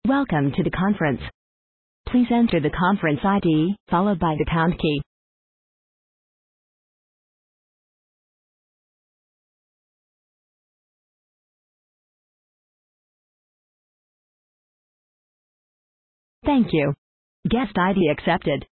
Welcome to the conference. Please enter the conference ID, followed by the pound key. Thank you. Guest ID accepted.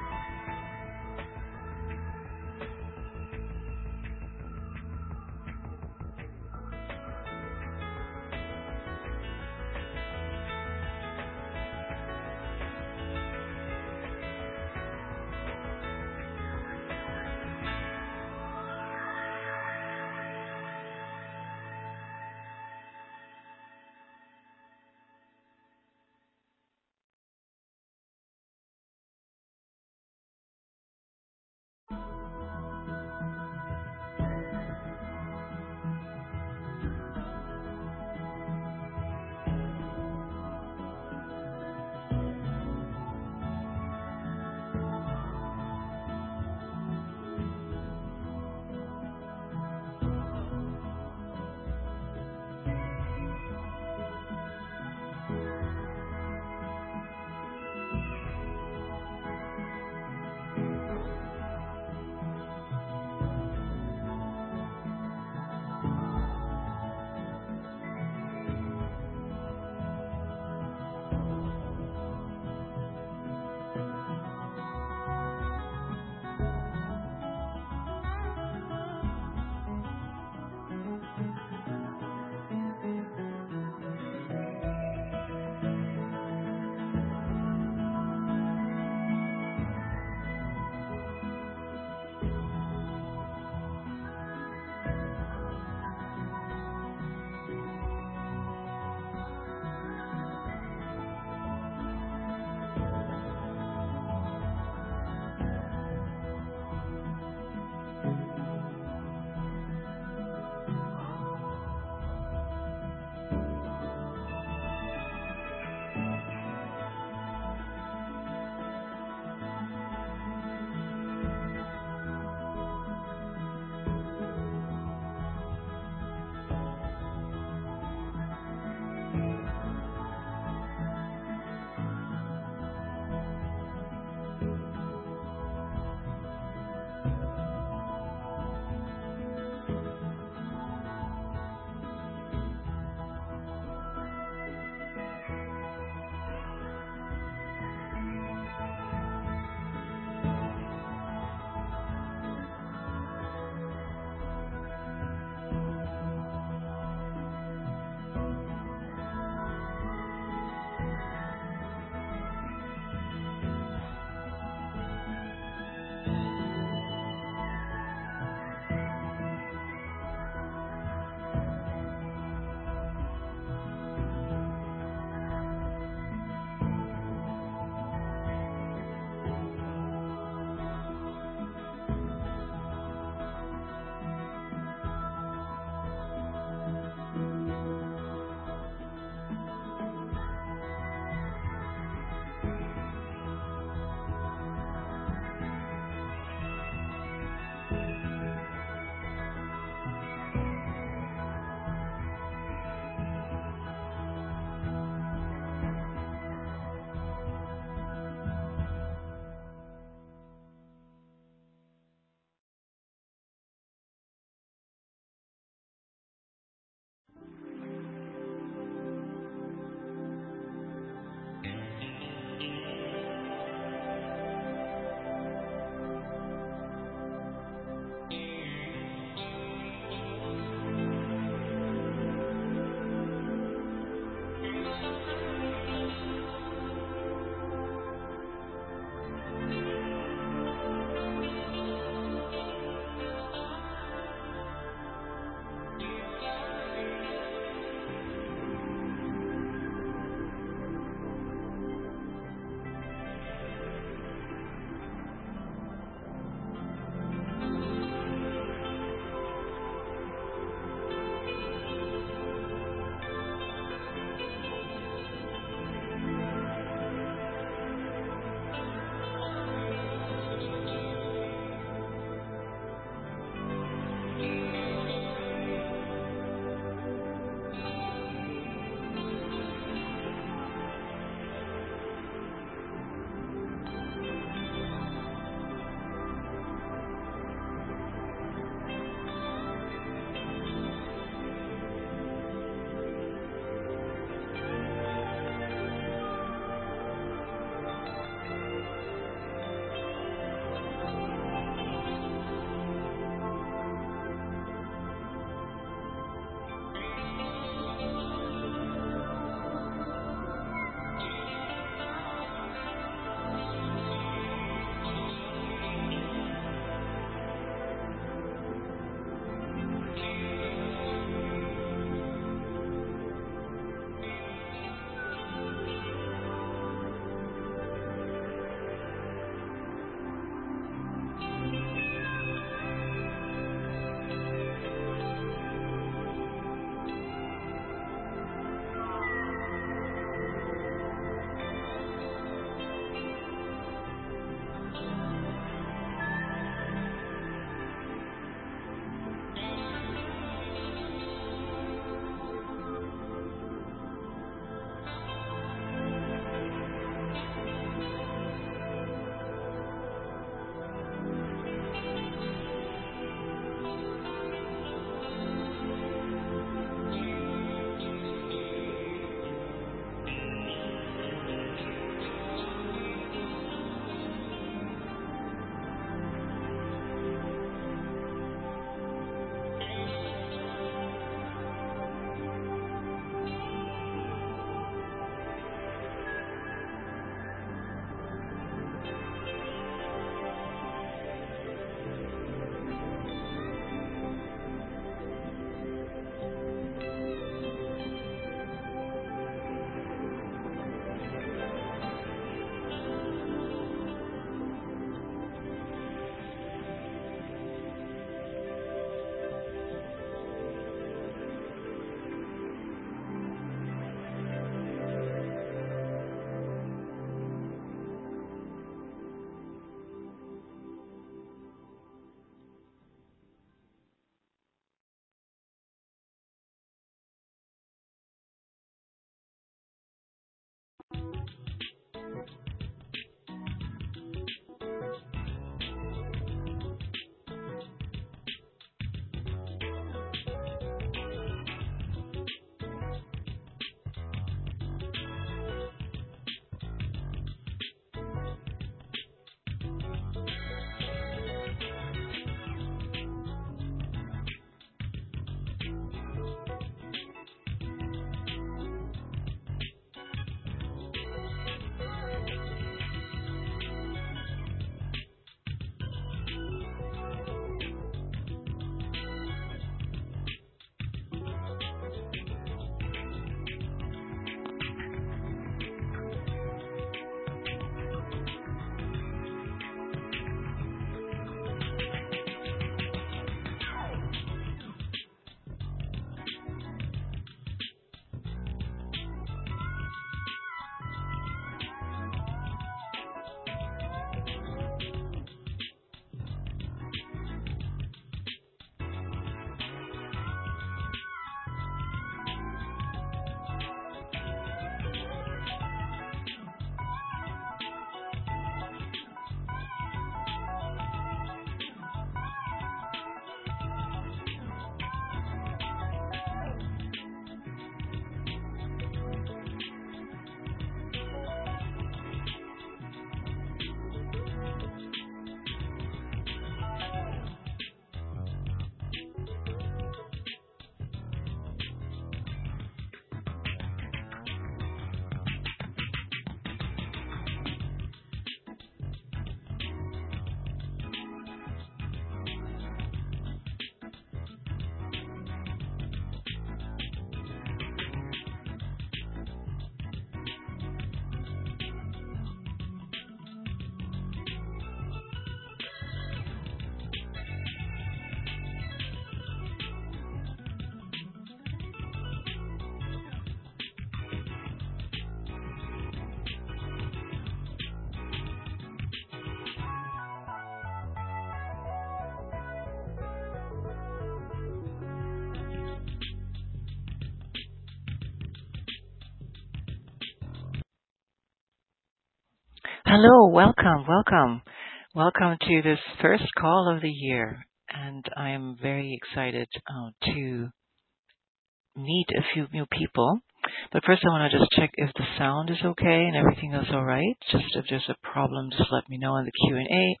Hello, welcome to this first call of the year. And I'm very excited to meet a few new people. But first I want to just check if the sound is okay and everything is all right. Just if there's a problem, just let me know in the Q&A.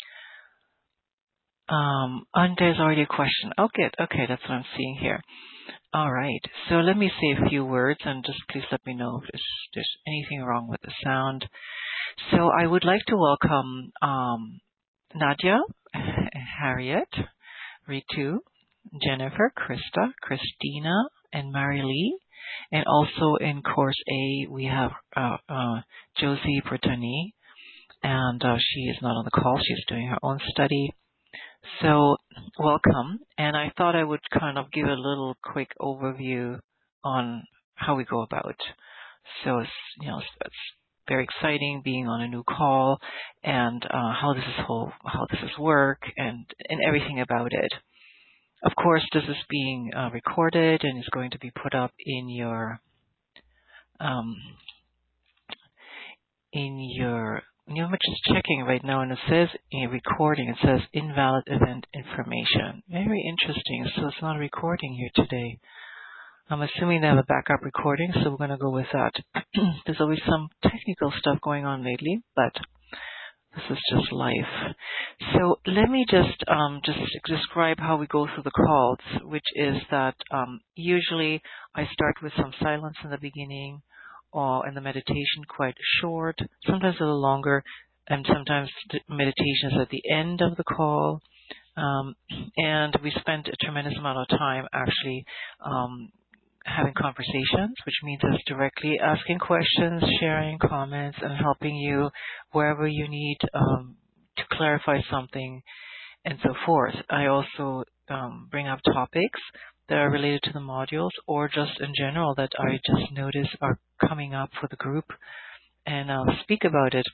And there's already a question. Oh, good. Okay, that's what I'm seeing here. All right. So let me say a few words and just please let me know if there's anything wrong with the sound. So I would like to welcome Nadia, Harriet, Ritu, Jennifer, Krista, Christina, and Mary Lee. And also in Course A, we have Josie Bertani, and she is not on the call. She's doing her own study. So welcome. And I thought I would kind of give a little quick overview on how we go about. So it's very exciting being on a new call and how this is work and everything about it. Of course, this is being recorded and is going to be put up in your I'm just checking right now, and it says a recording. It says invalid event information. Very interesting. So it's not a recording here today. I'm assuming they have a backup recording, so we're going to go with that. There's always some technical stuff going on lately, but this is just life. So let me just describe how we go through the calls, which is that usually I start with some silence in the beginning, or in the meditation quite short, sometimes a little longer, and sometimes the meditation is at the end of the call. And we spend a tremendous amount of time actually having conversations, which means us directly asking questions, sharing comments, and helping you wherever you need to clarify something, and so forth. I also bring up topics that are related to the modules or just in general that I just notice are coming up for the group, and I'll speak about it.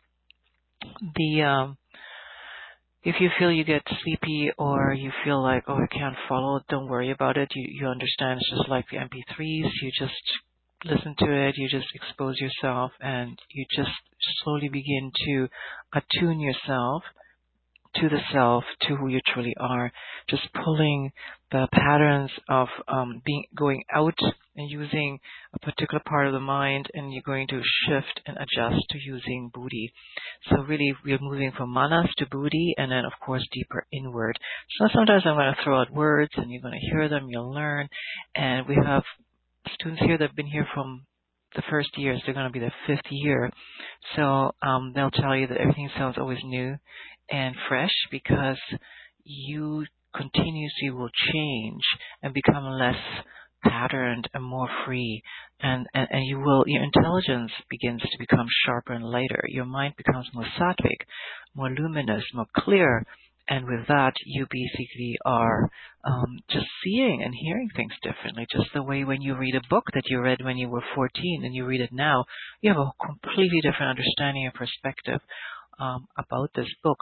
If you feel you get sleepy or you feel like, oh, I can't follow, don't worry about it. You understand it's just like the MP3s. You just listen to it. You just expose yourself and you just slowly begin to attune yourself to the self, to who you truly are, just pulling the patterns of going out and using a particular part of the mind, and you're going to shift and adjust to using Buddhi. So really, we're moving from manas to Buddhi, and then, of course, deeper inward. So sometimes I'm going to throw out words, and you're going to hear them, you'll learn. And we have students here that have been here from the first years. They're going to be their fifth year. So they'll tell you that everything sounds always new and fresh because you continuously will change and become less patterned and more free, and your intelligence begins to become sharper and lighter. Your mind becomes more sattvic, more luminous, more clear, and with that you basically are just seeing and hearing things differently. Just the way when you read a book that you read when you were 14 and you read it now, you have a completely different understanding and perspective about this book.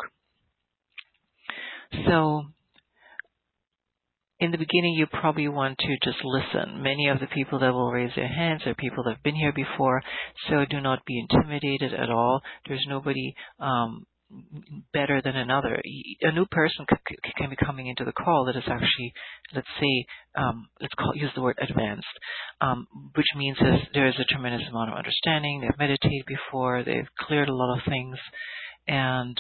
So in the beginning, you probably want to just listen. Many of the people that will raise their hands are people that have been here before, so do not be intimidated at all. There's nobody better than another. A new person can be coming into the call that is actually, let's say, use the word advanced, which means there is a tremendous amount of understanding. They've meditated before. They've cleared a lot of things, and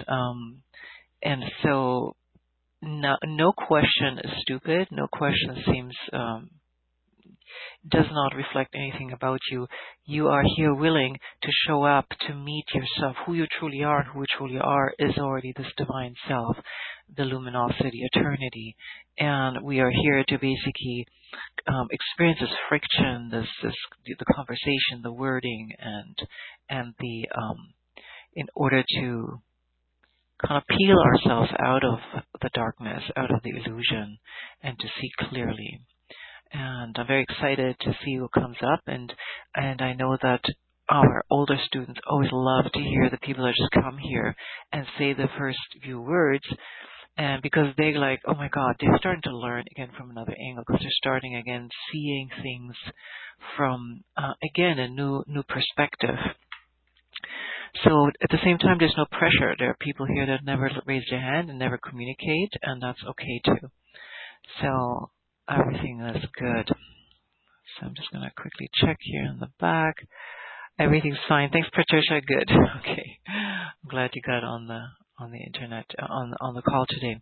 so no question is stupid. No question seems does not reflect anything about you. You are here willing to show up to meet yourself. Who you truly are and who you truly are is already this divine self, the luminosity, eternity. And we are here to basically experience this friction, the conversation, the wording, and the in order to kind of peel ourselves out of the darkness, out of the illusion, and to see clearly. And I'm very excited to see what comes up, and I know that our older students always love to hear the people that just come here and say the first few words, and because they're like, oh my God, they're starting to learn again from another angle, because they're starting again seeing things from again a new perspective. So at the same time, there's no pressure. There are people here that never raise their hand and never communicate, and that's okay too. So everything is good. So I'm just going to quickly check here in the back. Everything's fine. Thanks, Patricia. Good. Okay. I'm glad you got on the internet, on the call today.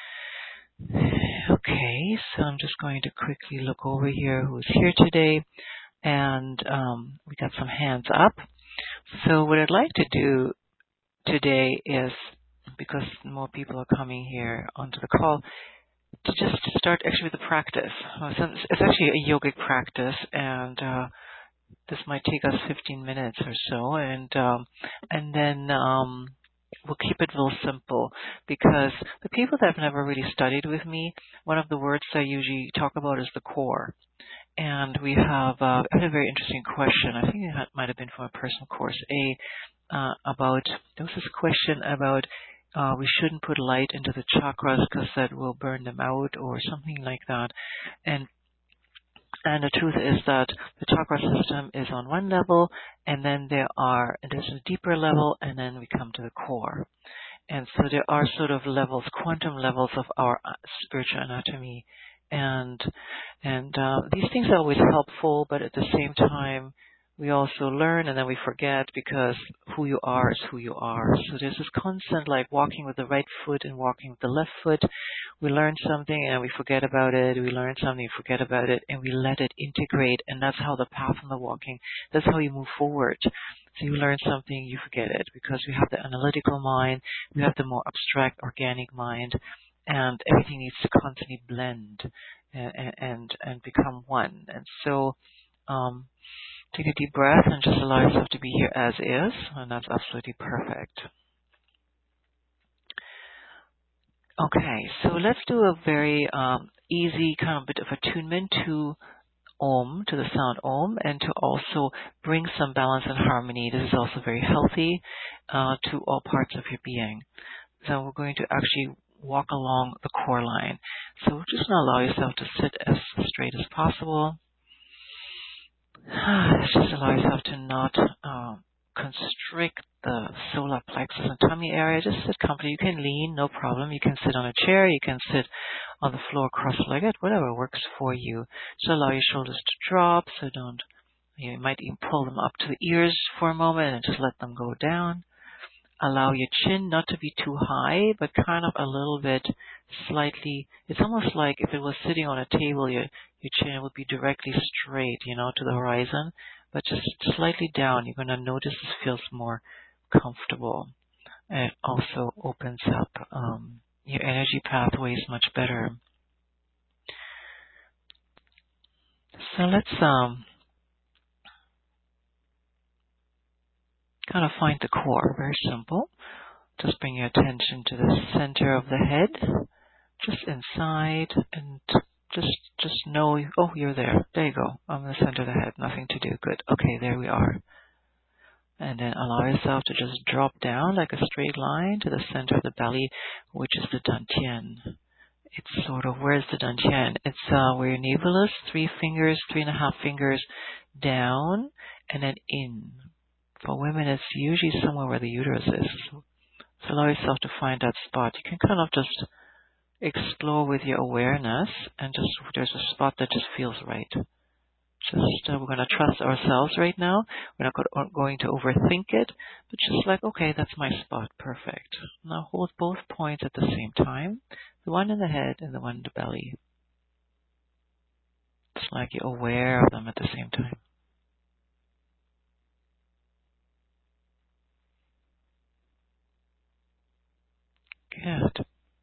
Okay, so I'm just going to quickly look over here who's here today, and we got some hands up. So what I'd like to do today is, because more people are coming here onto the call, to just start actually with the practice. So it's actually a yogic practice, and this might take us 15 minutes or so, and then we'll keep it real simple, because the people that have never really studied with me, one of the words I usually talk about is the core. And we have I had a very interesting question. I think it might have been from a personal course about, there was this question about we shouldn't put light into the chakras because that will burn them out or something like that. And the truth is that the chakra system is on one level, and then there's a deeper level, and then we come to the core. And so there are sort of levels, quantum levels of our spiritual anatomy. And these things are always helpful, but at the same time, we also learn and then we forget, because who you are is who you are. So there's this constant like walking with the right foot and walking with the left foot. We learn something and we forget about it. We learn something, forget about it, and we let it integrate. And that's how the path and the walking, that's how you move forward. So you learn something, you forget it, because we have the analytical mind, we have the more abstract organic mind, and everything needs to constantly blend and become one. And so take a deep breath and just allow yourself to be here as is, and that's absolutely perfect. Okay, so let's do a very easy kind of bit of attunement to Om, to the sound Om, and to also bring some balance and harmony. This is also very healthy to all parts of your being. So we're going to actually walk along the core line. So just allow yourself to sit as straight as possible. Just allow yourself to not constrict the solar plexus and tummy area. Just sit comfortably. You can lean, no problem. You can sit on a chair. You can sit on the floor cross-legged, whatever works for you. Just allow your shoulders to drop, so you might even pull them up to the ears for a moment and just let them go down. Allow your chin not to be too high, but kind of a little bit slightly. It's almost like if it was sitting on a table, your chin would be directly straight, to the horizon, but just slightly down. You're going to notice this feels more comfortable. And it also opens up your energy pathways much better. So let's kind of find the core. Very simple. Just bring your attention to the center of the head, just inside, and just know, oh, you're there. There you go. I'm in the center of the head. Nothing to do. Good. Okay, there we are. And then allow yourself to just drop down like a straight line to the center of the belly, which is the dantian. It's sort of, where's the dantian? It's where your navel is, 3.5 fingers down, and then in. For women, it's usually somewhere where the uterus is. So allow yourself to find that spot. You can kind of just explore with your awareness, and just there's a spot that just feels right. Just we're going to trust ourselves right now. We're not going to overthink it, but just like, okay, that's my spot. Perfect. Now hold both points at the same time, the one in the head and the one in the belly. It's like you're aware of them at the same time. Good.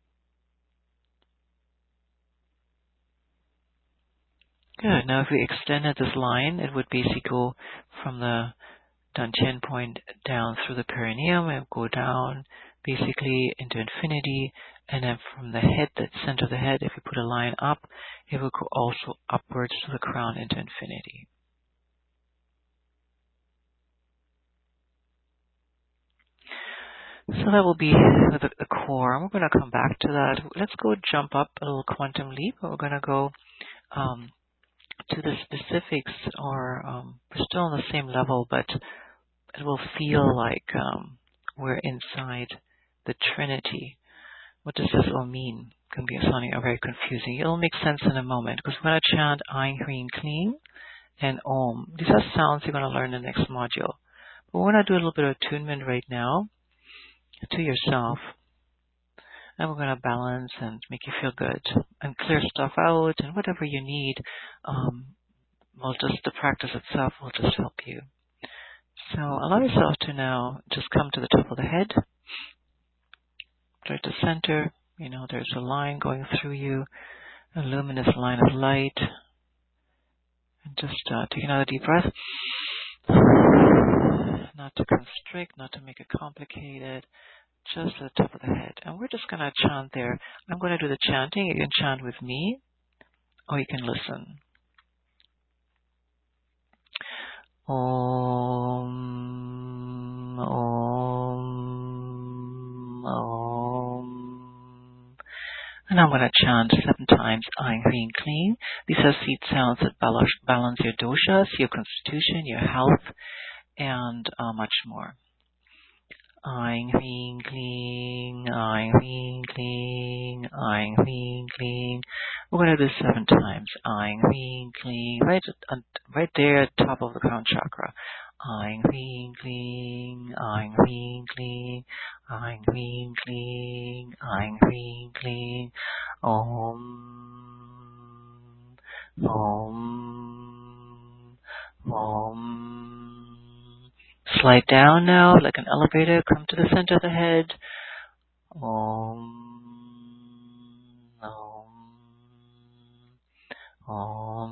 Good. Now if we extended this line, it would basically go from the dantian point down through the perineum and go down basically into infinity, and then from the head, the center of the head, if you put a line up, it will go also upwards to the crown into infinity. So that will be the core. And we're going to come back to that. Let's go jump up a little quantum leap. We're going to go to the specifics, or we're still on the same level, but it will feel like we're inside the Trinity. What does this all mean? It can be sounding very confusing. It'll make sense in a moment because we're going to chant Ain, Hreen, Clean and Om. These are sounds you're going to learn in the next module. But we're going to do a little bit of attunement right now to yourself. And we're going to balance and make you feel good and clear stuff out and whatever you need. The practice itself will just help you. So allow yourself to now just come to the top of the head, right to center. There's a line going through you, a luminous line of light. And just take another deep breath. Not to constrict, not to make it complicated. Just at the top of the head. And we're just going to chant there. I'm going to do the chanting. You can chant with me, or you can listen. Om, Om, Om. And I'm going to chant 7 times Ain, Hreen, Clean. These are seed sounds that balance your doshas, your constitution, your health, and much more. Ain, Hreen, Clean, Ain, Hreen, Clean, Ain, Hreen, Clean. We're going to do 7 times. Ain, Hreen, Clean, right there at the top of the crown chakra. Ain, Hreen, Clean, Ain, Hreen, Clean, Ain, Hreen, Clean, Ain, Hreen, Clean. Om, Om, Om. Slide down now like an elevator. Come to the center of the head. Om, Om, Om.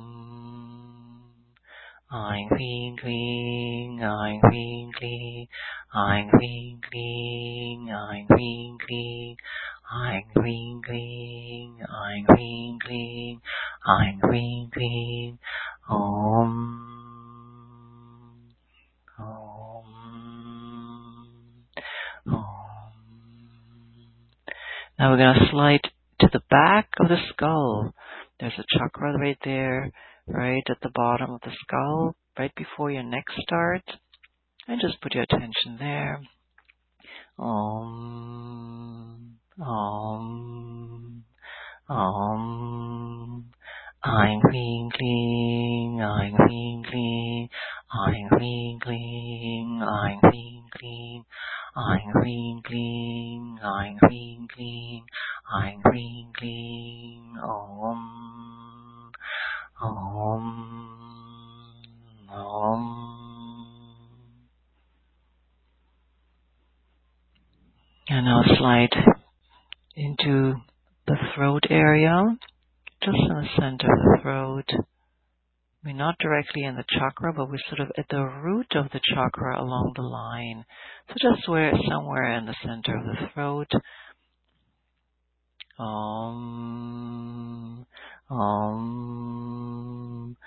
Ain, Hreen, Clean, Ain, Hreen, Clean, Ain, Hreen, Clean, Ain, Hreen, Clean, Ain, Hreen, Clean, Ain, Hreen, Clean, Ain, Hreen, Clean. Om, Om, Om. Now we're going to slide to the back of the skull. There's a chakra right there, right at the bottom of the skull, right before your neck starts. And just put your attention there. Om, Om, Om. Ain, Hreen, Clean, Ain, Hreen, Clean, Ain, Hreen, Clean, Ain, Hreen, Clean, Ain, Hreen, Clean, Ain, Hreen, Clean, Ain, Hreen, Clean. Om, Om, Om. And now slide into the throat area, just in the center of the throat. We're not directly in the chakra, but we're sort of at the root of the chakra along the line. So just somewhere in the center of the throat. Om, Om,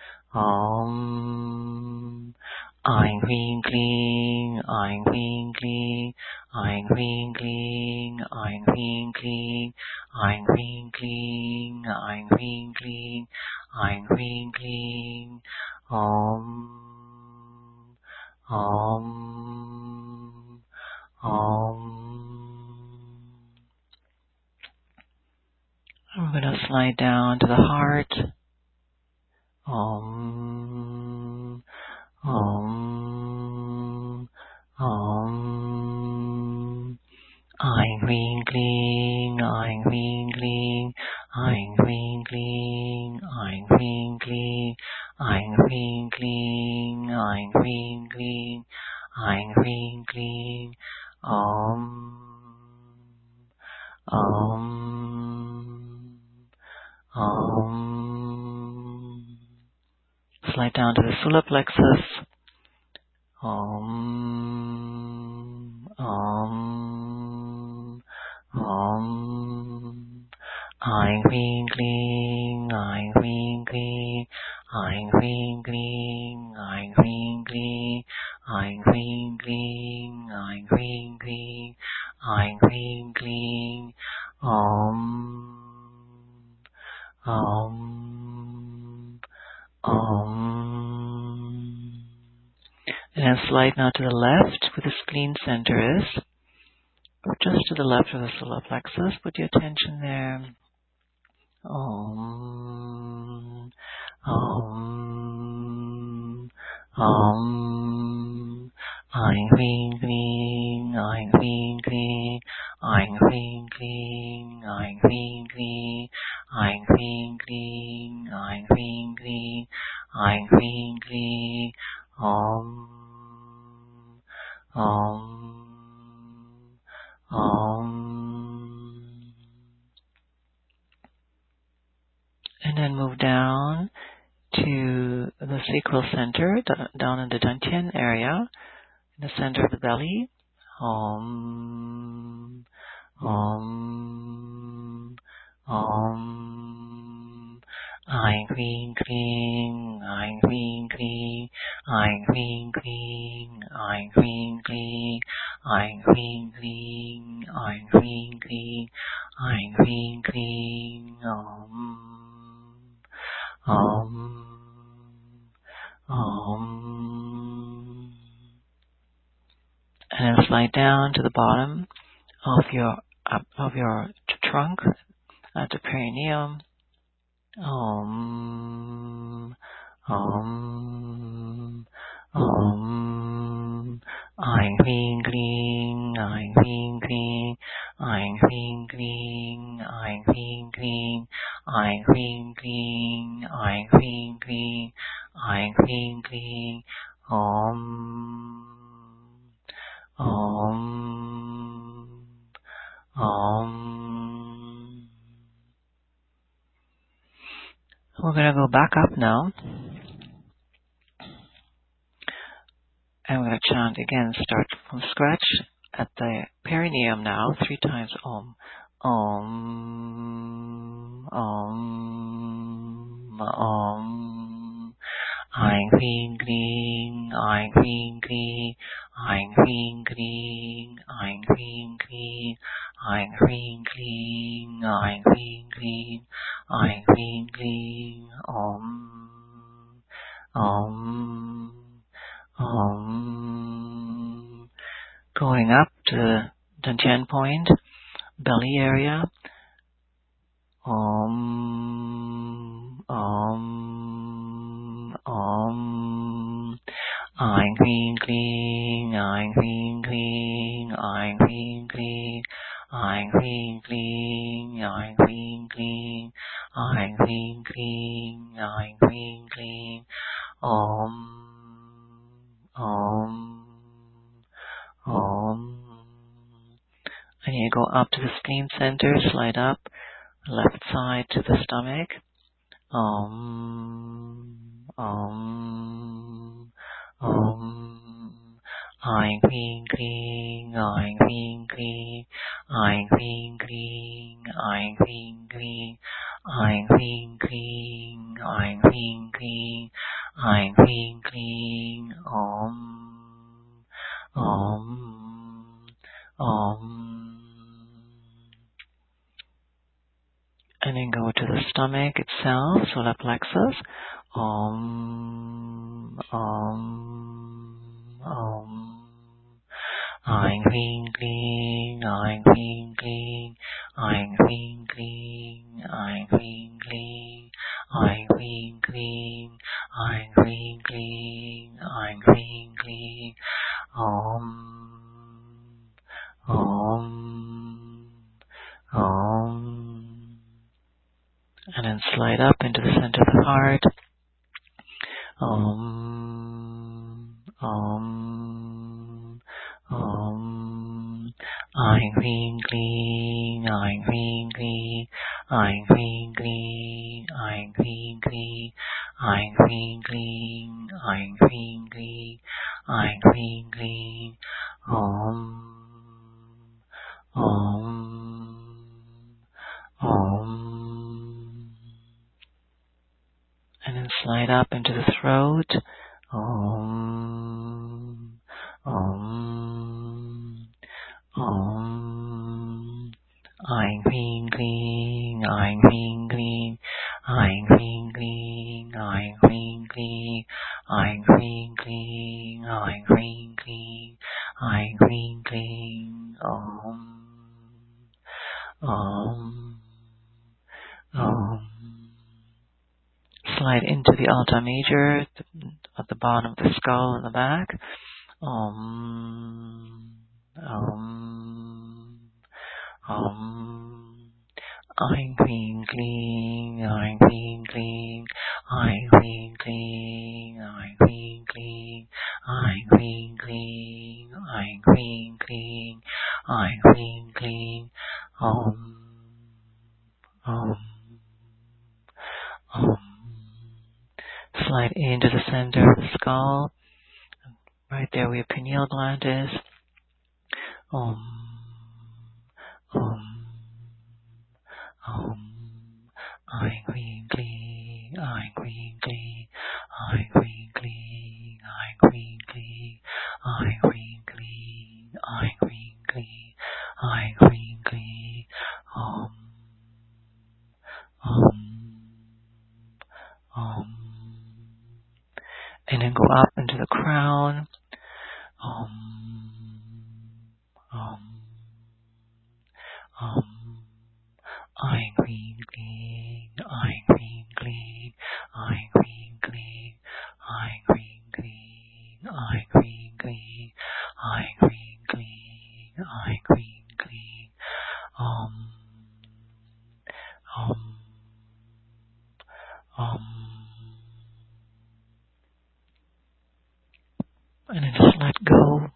Om. Ain, Hreen, Clean, Ain, Hreen, Clean, Ain, Hreen, Clean, Ain, Hreen, Clean, Ain, Hreen, Clean, Ain, Hreen, Clean, Ain, Hreen, Clean. Om, Om, Om. We're going to slide down to the heart. Om, Om, Om. Ain, Hreen, Clean, Ain, Hreen, Clean, Ain, Hreen, Clean, Ain, Hreen, Clean, Ain, Hreen, Clean, Ain, Hreen, Clean, Ain, Hreen, Clean. Om, Om, Om. Slide down to the solar plexus. Om, Om, Om. Ain, Hreen, Clean, Ain, Hreen, Clean, Ain, Hreen, Clean, Ain, Hreen, Clean, Ain, Hreen, Clean, Ain, Hreen, Clean, Ain, Hreen, Clean. Om, Om, Om. And then slide now to the left where the spleen center is, or just to the left of the solar plexus. Put your attention there. Om, Om, Om. Aing Hring Kling, Aing Hring Kling, Aing Hring Kling, Aing Hring Kling, Aing Hring Kling, Aing Hring Kling, Aing Hring Kling. Om, Om, Om. And then move down to the sacral center, down in the dantian area, in the center of the belly. Om, Om, Om. Aing Hring Kling, Aing Hring Kling, Aing Hring Kling, Aing Hring Kling, Aing Hring Kling, Aing Hring Kling, Aing Hring Kling. Om, Om, Om. And then slide down to the bottom of your trunk at the perineum. Om, Om, Om. Aing Hring Kling, Aing Hring Kling, Aing Hring Kling, Aing Hring Kling, Aing Hring Kling, Aing Hring Kling, Aing Hring Kling. Om, Om, Om. We're going to go back up now. And we're going to chant again, start from scratch at the perineum now, 3 times Om. Om, Om, Om. Aing Hring Kling, Aing Hring Kling, Aing Hring Kling, Aing Hring Kling, Aing Hring Kling, Aing Hring Kling, Aing Hring Kling. Om, Om, Om. Going up to the dantian point, belly area. Om, Om, Om. Aing Hring Kling, Aing Hring Kling, Aing Hring Kling, Aing Hring Kling, Aing Hring Kling, Aing Hring Kling, Aing Hring Kling. Om, Om, Om. And you go up to the spleen center, slide up, left side to the stomach. Om, Om, Om. Aing Hring Kling, Aing Hring Kling, Aing Hring Kling, Aing Hring Kling, Aing Hring Kling, Aing Hring Kling, Aing Hring Kling. Om, Om, Om. And then go to the stomach itself, solar plexus. Om, Om, Om. Aing Hring Kling, Aing Hring Kling, Aing Hring Kling, Aing Hring Kling, Aing Hring Kling, Aing Hring Kling, Aing Hring Kling. Om, Om, Om. And then slide up into the center of the heart. Om, Om, Om. Aing Hring Kling, Aing Hring Kling, Aing Hring Kling, Aing Hring Kling, Aing Hring Kling, Aing Hring Kling, Aing Hring Kling. Om, Om, Om. And then slide up into the throat. Om, Om, Om. Aing Hring Kling, Aing Hring Kling, Aing Hring Kling, Aing Hring Kling, Ein Ring Kling, Ein Ring Kling, Ein Ring Kling, Om, Om. Slide into the Alta Major at the bottom of the skull in the back. Om, Om, Om. Ein Ring Kling, Ein Ring Kling, Ein Ring Kling, Ein Ring Kling, Ein Ring Kling, Ein Ring Kling, Ein Ring Kling, Om, Om, Om. Slide into the center of the skull. Right there where your pineal gland is. Om, Om, Om. Ein Ring Kling, Ein Ring Kling, Ein Ring Kling, Ein Ring Kling, Ein Ring Kling, Ein Ring Kling, Ein Ring Kling, Om, Om, Om. And then go up into the crown. Om, Om, Om. Ein Ring Kling, Ein Ring Kling, Ein Ring Kling, Ein Ring Kling, Ein Ring Kling, Ein Ring Kling, Ein Ring Kling, Om, Om, Om. And then just let go.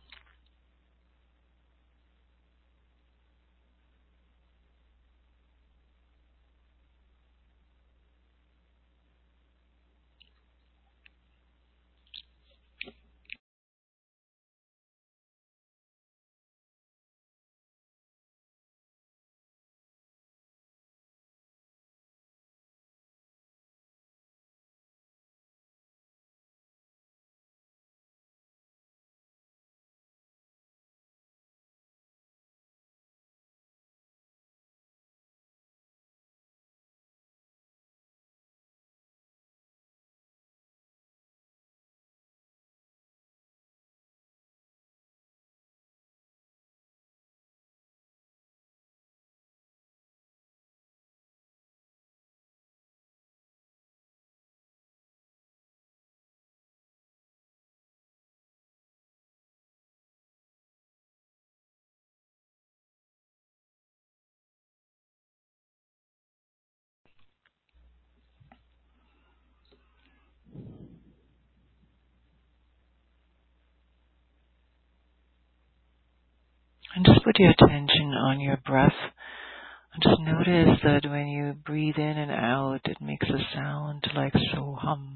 And just put your attention on your breath. And just notice that when you breathe in and out, it makes a sound like so hum.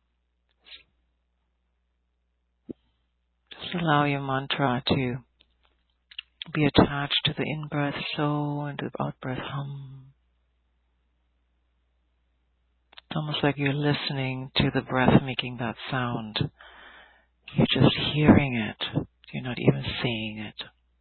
Just allow your mantra to be attached to the in-breath so and to the out-breath hum. It's almost like you're listening to the breath making that sound. You're just hearing it. You're not even seeing it.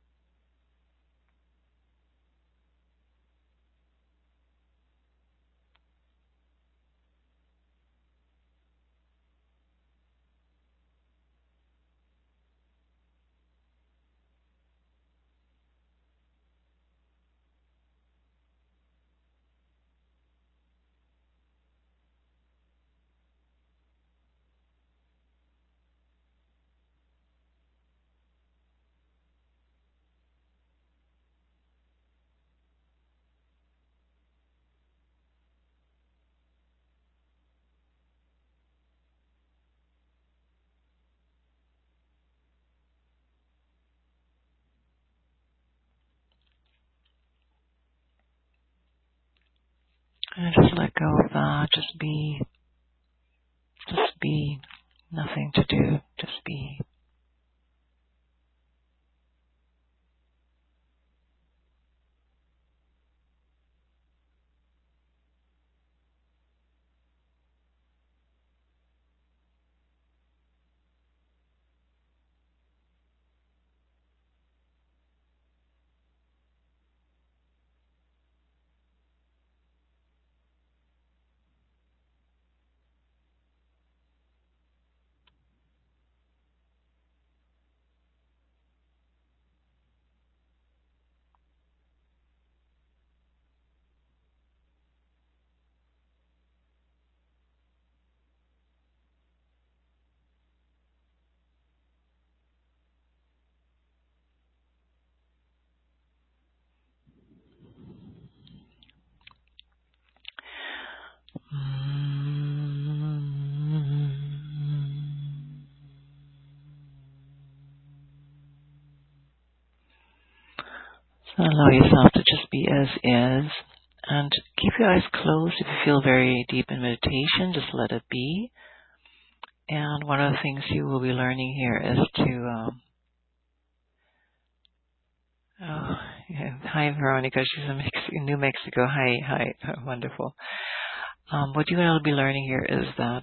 And just let go of that. Just be. Just be. Nothing to do. Just be. Allow yourself to just be as is. And keep your eyes closed. If you feel very deep in meditation, just let it be. And one of the things you will be learning here is to, hi Veronica, she's in New Mexico. Hi, wonderful. What you will be learning here is that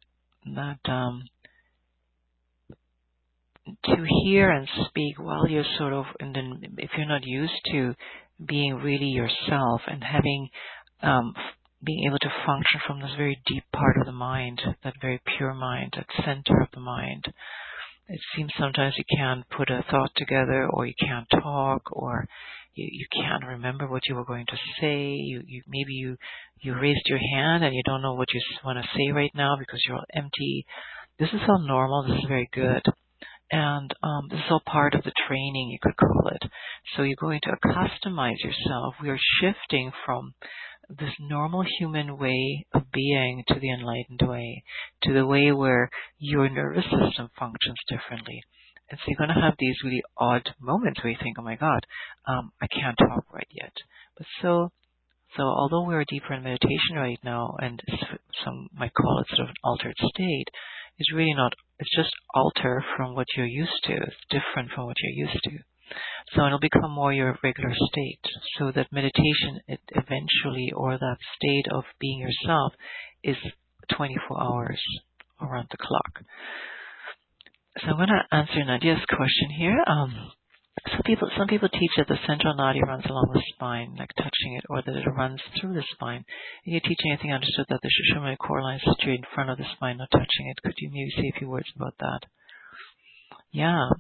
to hear and speak while you're sort of if you're not used to being really yourself and having being able to function from this very deep part of the mind, that very pure mind, that center of the mind. It seems sometimes you can't put a thought together, or you can't talk, or you can't remember what you were going to say. Maybe you raised your hand and you don't know what you want to say right now because you're all empty. This is all normal. This is very good. And this is all part of the training, you could call it. So you're going to customize yourself. We are shifting from this normal human way of being to the enlightened way, to the way where your nervous system functions differently. And so you're going to have these really odd moments where you think, oh my God, I can't talk right yet. But so although we're deeper in meditation right now, and some might call it sort of an altered state, it's really not, it's just alter from what you're used to. It's different from what you're used to. So it'll become more your regular state. So that meditation, it eventually, or that state of being yourself, is 24 hours around the clock. So I'm going to answer Nadia's question here. Some people teach that the central nadi runs along the spine, like touching it, or that it runs through the spine. And your teaching, I think, understood that the Sushumna core line is straight in front of the spine, not touching it. Could you maybe say a few words about that? Yeah.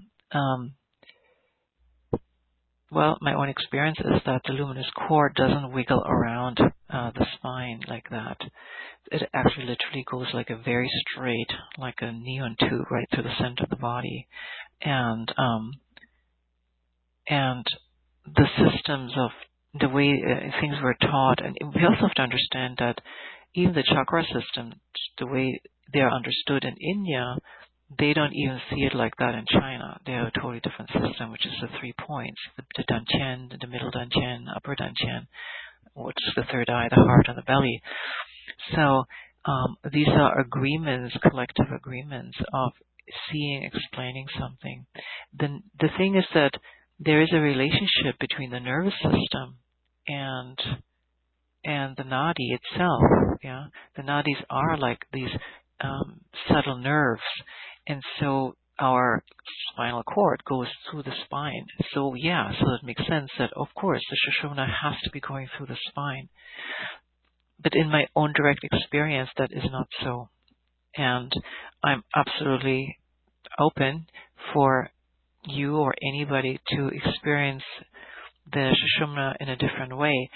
Well, my own experience is that the luminous core doesn't wiggle around the spine like that. It actually literally goes like a very straight, like a neon tube right through the center of the body. And the systems of the way things were taught, and we also have to understand that even the chakra system, the way they are understood in India, they don't even see it like that in China. They have a totally different system, which is the 3 points, the dantian, the middle dantian, upper dantian, which is the third eye, the heart, and the belly. So these are agreements, collective agreements of seeing, explaining something. The thing is that there is a relationship between the nervous system and the nadi itself. Yeah, the nadis are like these subtle nerves, and so our spinal cord goes through the spine. So yeah, so it makes sense that of course the Sushumna has to be going through the spine. But in my own direct experience, that is not so, and I'm absolutely open for you or anybody to experience the Sushumna in a different way.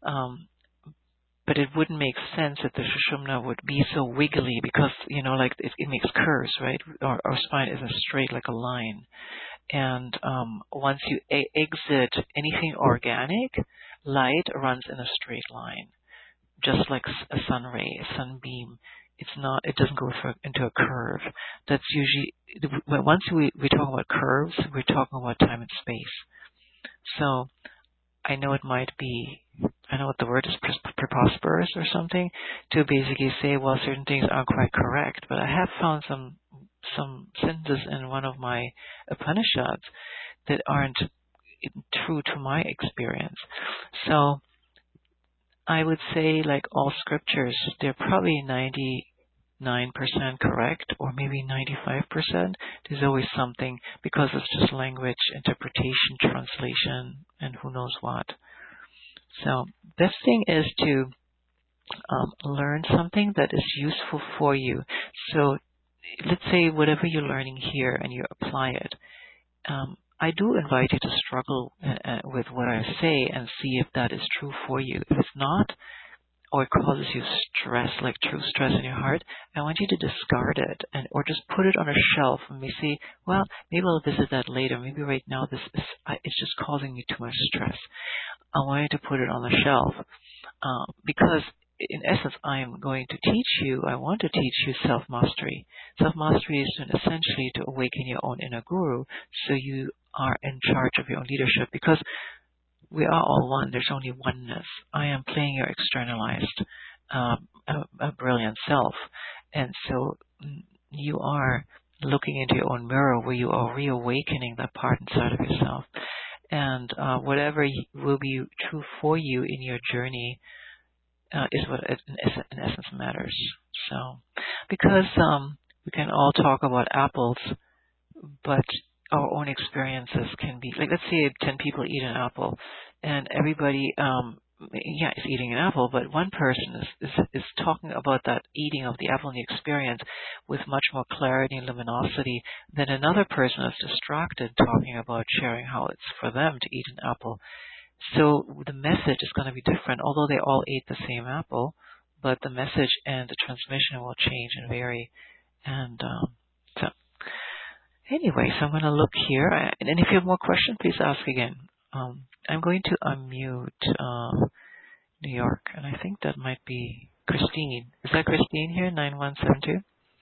But it wouldn't make sense that the Sushumna would be so wiggly because, like it makes curves, right? Our spine isn't straight like a line. And once you exit anything organic, light runs in a straight line, just like a sun ray, a sunbeam. It doesn't go into a curve. That's usually, once we talk about curves, we're talking about time and space. So I know it might be, I know what the word is, preposterous or something, to basically say, well, certain things aren't quite correct. But I have found some sentences in one of my Upanishads that aren't true to my experience. So I would say, like all scriptures, they're probably 99% correct, or maybe 95%. There's always something, because it's just language, interpretation, translation, and who knows what. So best thing is to learn something that is useful for you. So let's say whatever you're learning here and you apply it. I do invite you to struggle with what I say and see if that is true for you. If it's not, or it causes you stress, like true stress in your heart, I want you to discard it or just put it on a shelf and maybe say, well, maybe I'll visit that later. Maybe right now it's just causing me too much stress. I want you to put it on the shelf because in essence, I am going to teach you, I want to teach you self-mastery. Self-mastery is essentially to awaken your own inner guru so you are in charge of your own leadership, because we are all one. There's only oneness. I am playing your externalized, a brilliant self. And so you are looking into your own mirror where you are reawakening that part inside of yourself. And whatever will be true for you in your journey is what in essence matters. So, because we can all talk about apples, but our own experiences can be, like, let's say 10 people eat an apple, and everybody, is eating an apple, but one person is talking about that eating of the apple and the experience with much more clarity and luminosity than another person is distracted talking about sharing how it's for them to eat an apple. So the message is going to be different, although they all ate the same apple, but the message and the transmission will change and vary. And so anyway, so I'm going to look here. And if you have more questions, please ask again. I'm going to unmute New York, and I think that might be Christine. Is that Christine here, 9172?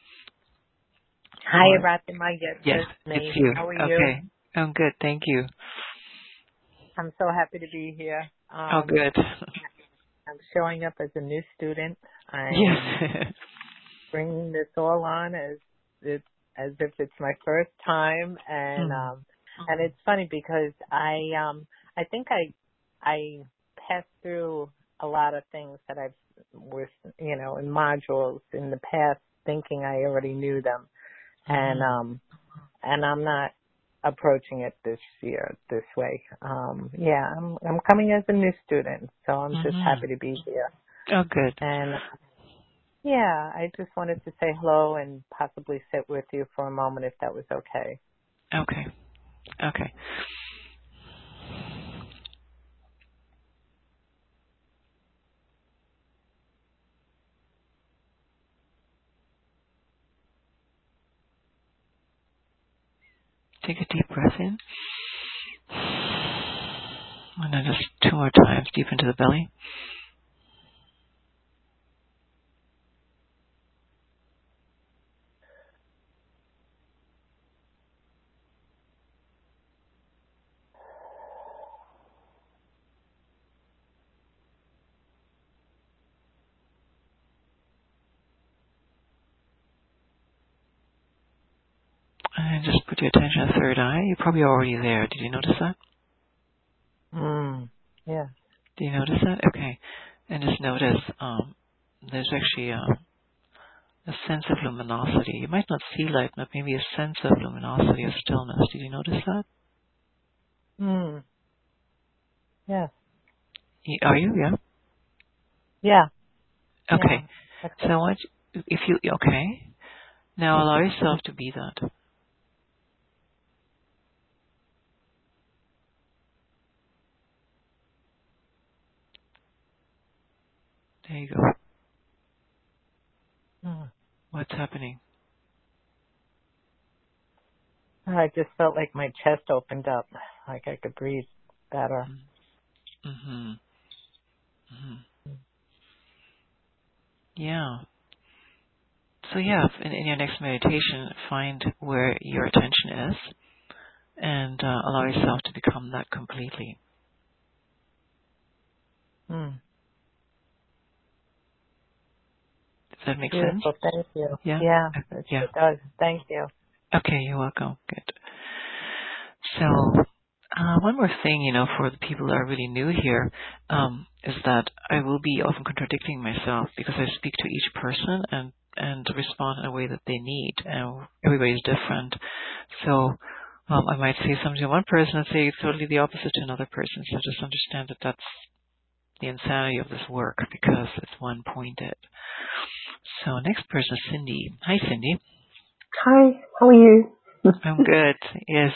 Hi, Ratima. Yes, it's you. How are you? Okay, I'm good. Thank you. I'm so happy to be here. Oh, good. I'm showing up as a new student. I'm bringing this all on as if it's my first time, and it's funny because I think I passed through a lot of things that I've was in modules in the past, thinking I already knew them, and I'm not approaching it this year this way. I'm coming as a new student, so I'm just happy to be here. Oh, good. And I just wanted to say hello and possibly sit with you for a moment if that was okay. Okay. Take a deep breath in. And then just 2 more times deep into the belly. And just put your attention on the third eye. You're probably already there. Did you notice that? Yeah. Do you notice that? Okay. And just notice there's actually a sense of luminosity. You might not see light, but maybe a sense of luminosity or stillness. Did you notice that? Yeah. Are you? Yeah? Yeah. Okay. Yeah. So I want you, okay. Now allow yourself to be that. There you go. What's happening? I just felt like my chest opened up, like I could breathe better. Yeah. So in your next meditation, find where your attention is and allow yourself to become that completely. Does that make sense? Thank you. Yeah? Yeah, it does. Thank you. Okay, you're welcome. Good. So, one more thing, for the people that are really new here, is that I will be often contradicting myself because I speak to each person and respond in a way that they need, and everybody's different. So, I might say something to one person and say totally the opposite to another person. So just understand that that's the insanity of this work because it's one-pointed. So next person is Cindy. Hi, Cindy. Hi, how are you? I'm good. Yes.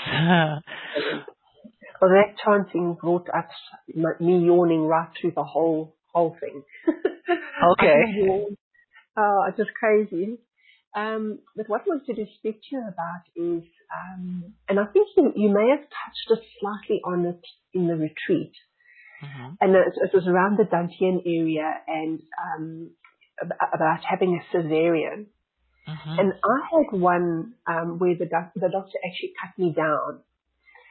Well, that chanting brought up me yawning right through the whole thing. Okay. It's just crazy. But what I wanted to speak to you about is, and I think you may have touched it slightly on it in the retreat, and it was around the Dantian area and about having a cesarean. And I had one where the doctor actually cut me down.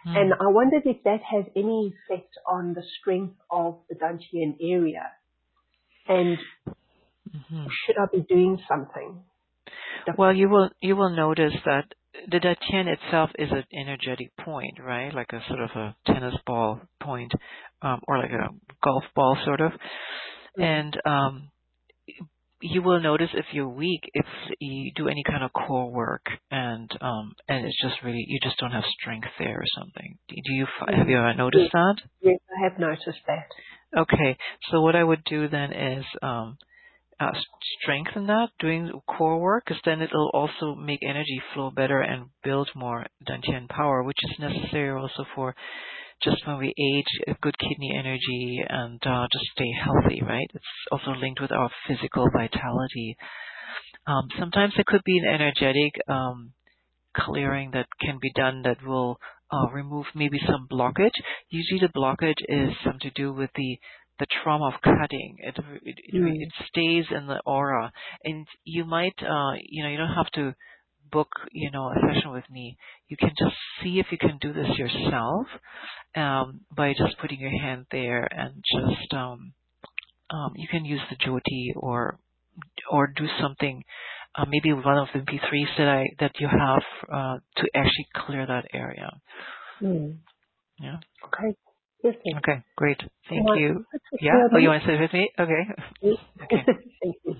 And I wondered if that has any effect on the strength of the Dantian area. And should I be doing something? Well, you will notice that the Dantian itself is an energetic point, right? Like a sort of a tennis ball point, or like a golf ball sort of. And you will notice if you're weak, if you do any kind of core work, and it's just really, you just don't have strength there or something. Have you ever noticed that? Yes, I have noticed that. Okay, so what I would do then is strengthen that, doing core work, because then it'll also make energy flow better and build more Dantian power, which is necessary also for just when we age, a good kidney energy and just stay healthy, right? It's also linked with our physical vitality. Sometimes it could be an energetic clearing that can be done that will remove maybe some blockage. Usually the blockage is something to do with the trauma of cutting. It stays in the aura, and you might, you don't have to book, a session with me. You can just see if you can do this yourself, by just putting your hand there and just, you can use the Jyoti or do something, maybe one of the MP3s that you have, to actually clear that area. Yeah. Okay. Yes, okay, great. Thank you. Yeah. Oh, you want to sit with me? Okay. Yes. Okay. Thank you.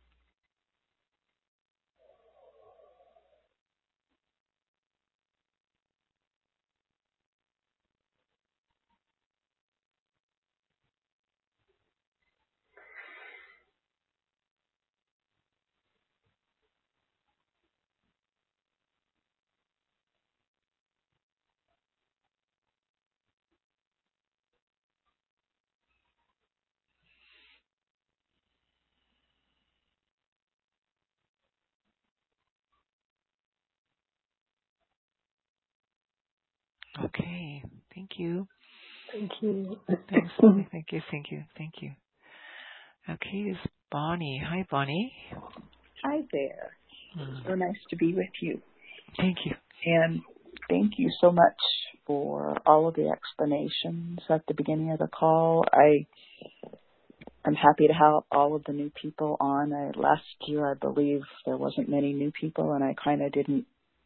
Okay. Thank you. Thank you. Thanks. Thank you. Okay, it's Bonnie. Hi, Bonnie. Hi there. So nice to be with you. Thank you. And thank you so much for all of the explanations at the beginning of the call. I'm happy to have all of the new people on. Last year, I believe there wasn't many new people, and I kind of didn't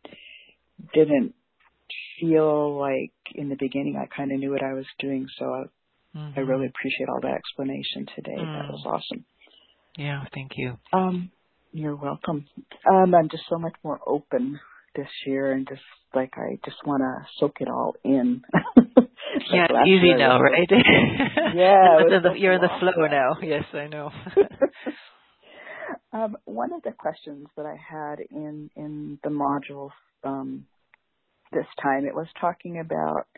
feel like in the beginning I kind of knew what I was doing. So I really appreciate all the explanation today. That was awesome. Yeah, thank you. You're welcome. I'm just so much more open this year, and just like I just want to soak it all in. Yeah, it's easy now, right? Yeah, you're in the flow now. Yes, I know. One of the questions that I had in the modules this time, it was talking about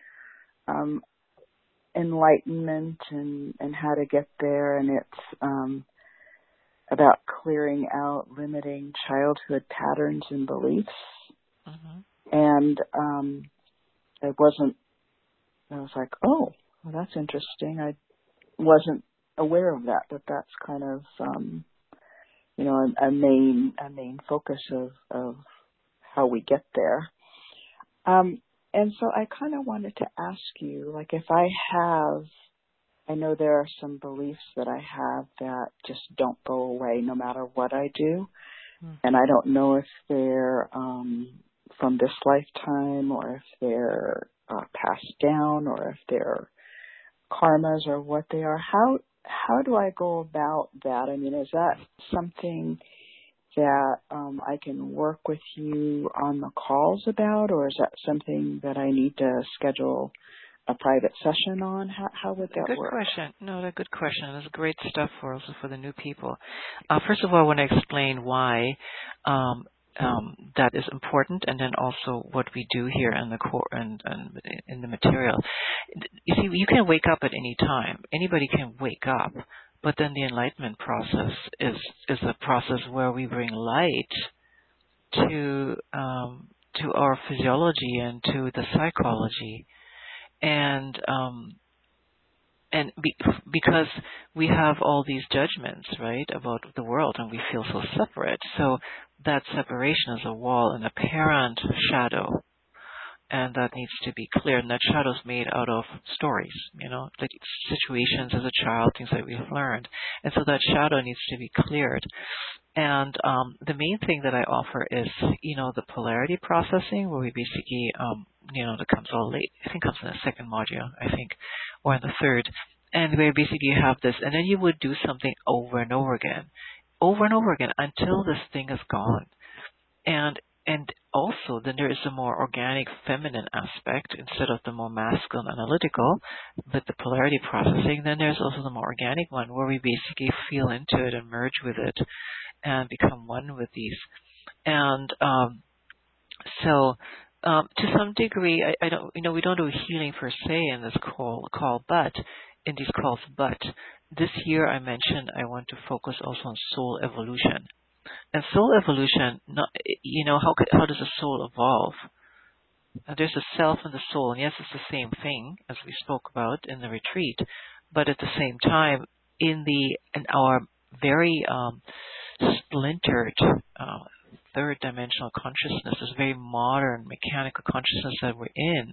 enlightenment and how to get there, and it's about clearing out limiting childhood patterns and beliefs. And I was like, oh, well, that's interesting. I wasn't aware of that, but that's kind of, a main focus of how we get there. And so I kind of wanted to ask you, like, if I know there are some beliefs that I have that just don't go away no matter what I do. And I don't know if they're from this lifetime, or if they're passed down, or if they're karmas, or what they are. How do I go about that? I mean, is that something that I can work with you on the calls about, or is that something that I need to schedule a private session on? How would that work? Good question. No, that's a good question. That's great stuff also for the new people. First of all, I want to explain why that is important, and then also what we do here in the core and in the material. You see, you can wake up at any time. Anybody can wake up, but then the enlightenment process is a process where we bring light to our physiology and to the psychology, because we have all these judgments, right, about the world, and we feel so separate. So that separation is a wall, an apparent shadow. and that needs to be cleared. And that shadow is made out of stories, like situations as a child, things that we've learned. And so that shadow needs to be cleared. And the main thing that I offer is, the polarity processing, where we basically, that comes all late. I think comes in the second module, or in the third. And where basically you have this, and then you would do something over and over again, until this thing is gone. And also, then there is a more organic feminine aspect instead of the more masculine analytical, but the polarity processing. Then there's also the more organic one where we basically feel into it and merge with it and become one with these. And so to some degree, I don't, we don't do healing per se in this call, but in these calls. But this year, I mentioned I want to focus also on soul evolution. And soul evolution, how does the soul evolve? There's a self and the soul, and yes, it's the same thing as we spoke about in the retreat, but at the same time, in our very splintered third dimensional consciousness, this very modern mechanical consciousness that we're in,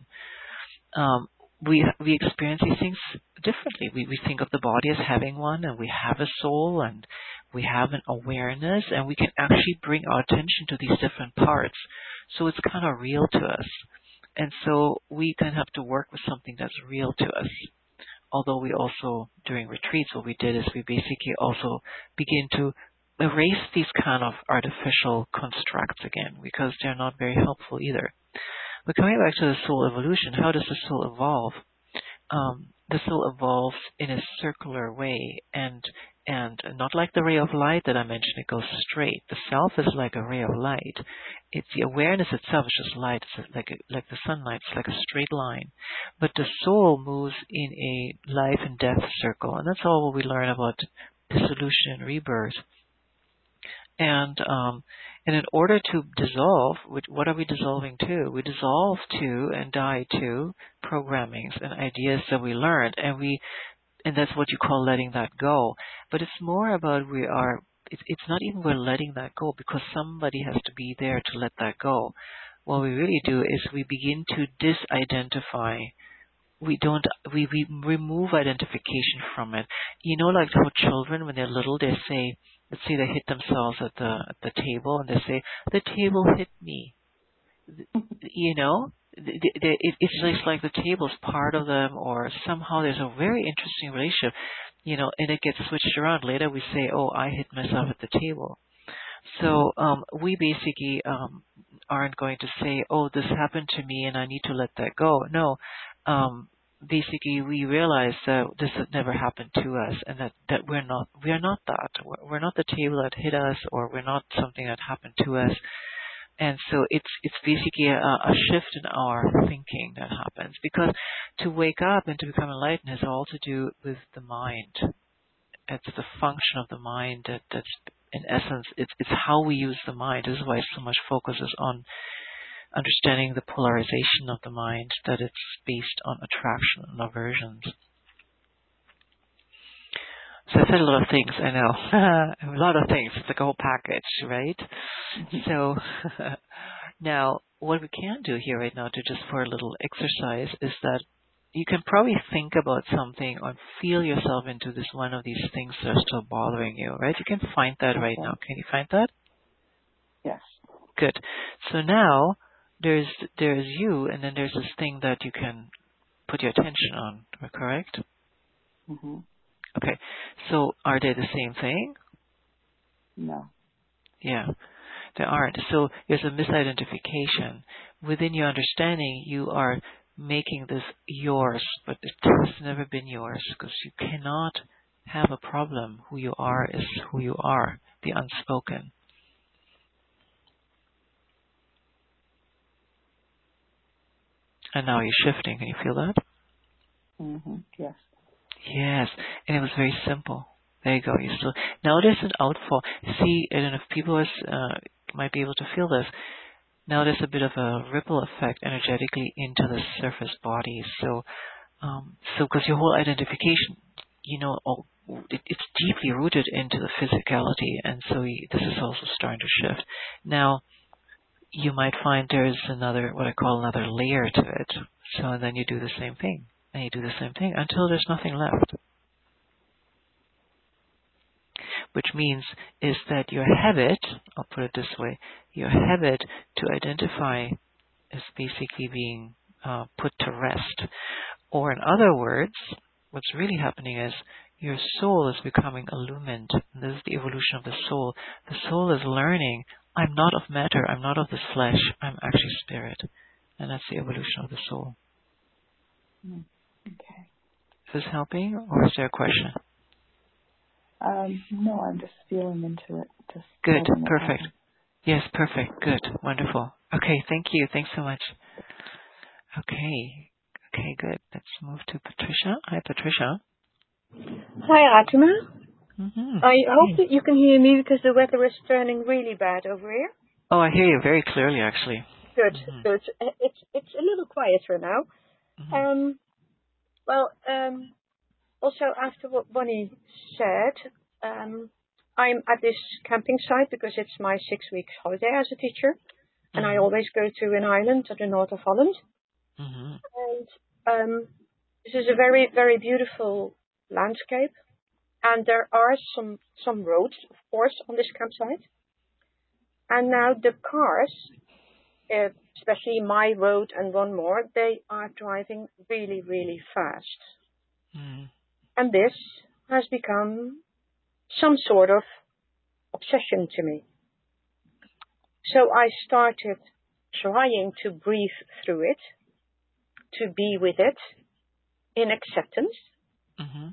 we experience these things differently. We think of the body as having one, and we have a soul, and we have an awareness, and we can actually bring our attention to these different parts. So it's kind of real to us. And so we then have to work with something that's real to us. Although we also, during retreats, what we did is we basically also begin to erase these kind of artificial constructs again, because they're not very helpful either. But coming back to the soul evolution, how does the soul evolve? The soul evolves in a circular way, and not like the ray of light that I mentioned, it goes straight. The self is like a ray of light. It's the awareness itself is just light. It's like the sunlight. It's like a straight line. But the soul moves in a life and death circle, and that's all we learn about dissolution and rebirth. And in order to dissolve, what are we dissolving to? We dissolve to and die to programmings and ideas that we learned, and that's what you call letting that go. But it's more about it's not even we're letting that go, because somebody has to be there to let that go. What we really do is we begin to disidentify. We remove identification from it. Like how children, when they're little, they say, let's say they hit themselves at the table, and they say, "The table hit me." It's just like the table's part of them, or somehow there's a very interesting relationship, and it gets switched around. Later we say, "Oh, I hit myself at the table." So we basically aren't going to say, "Oh, this happened to me and I need to let that go." No. Basically, we realize that this had never happened to us, and that we are not that. We're not the table that hit us, or we're not something that happened to us. And so it's basically a shift in our thinking that happens, because to wake up and to become enlightened has all to do with the mind. It's the function of the mind that's in essence, it's how we use the mind. This is why so much focus is on understanding the polarization of the mind, that it's based on attraction and aversions. So I said a lot of things, I know. A lot of things. It's like a whole package, right? So now what we can do here right now, for a little exercise, is that you can probably think about something or feel yourself into this one of these things that are still bothering you, right? You can find that right now. Can you find that? Yes. Good. So now there's you, and then there's this thing that you can put your attention on, correct? Mm-hmm. Okay. So are they the same thing? No. Yeah, they aren't. So there's a misidentification. Within your understanding, you are making this yours, but it has never been yours, because you cannot have a problem. Who you are is who you are, the unspoken. And now you're shifting. Can you feel that? Mm-hmm. Yes. Yes. And it was very simple. There you go. You still now there's an outfall. See, I don't know if people might be able to feel this. Now there's a bit of a ripple effect energetically into the surface body. So because your whole identification, it's deeply rooted into the physicality, and so this is also starting to shift. Now, you might find there's another, what I call another layer to it. So then you do the same thing, and you do the same thing until there's nothing left. Which means is that your habit, I'll put it this way, your habit to identify is basically being put to rest. Or in other words, what's really happening is your soul is becoming illumined. And this is the evolution of the soul. The soul is learning, I'm not of matter, I'm not of this flesh, I'm actually spirit. And that's the evolution of the soul. Okay. Is this helping, or is there a question? No, I'm just feeling into it. Just good, perfect. Yes, perfect, good, wonderful. Okay, thank you. Thanks so much. Okay, good. Let's move to Patricia. Hi, Patricia. Hi, Atma. Mm-hmm. I hope that you can hear me because the weather is turning really bad over here. Oh, I hear you very clearly, actually. Good, Mm-hmm. good. It's a little quieter now. Mm-hmm. Also after what Bonnie said, I'm at this camping site because it's my 6 weeks holiday as a teacher, and I always go to an island at the north of Holland. Mm-hmm. And this is a very, very beautiful landscape, and there are some roads, of course, on this campsite. And now the cars, especially my road and one more, they are driving really, really fast. Mm-hmm. And this has become some sort of obsession to me. So I started trying to breathe through it, to be with it, in acceptance. Mm-hmm.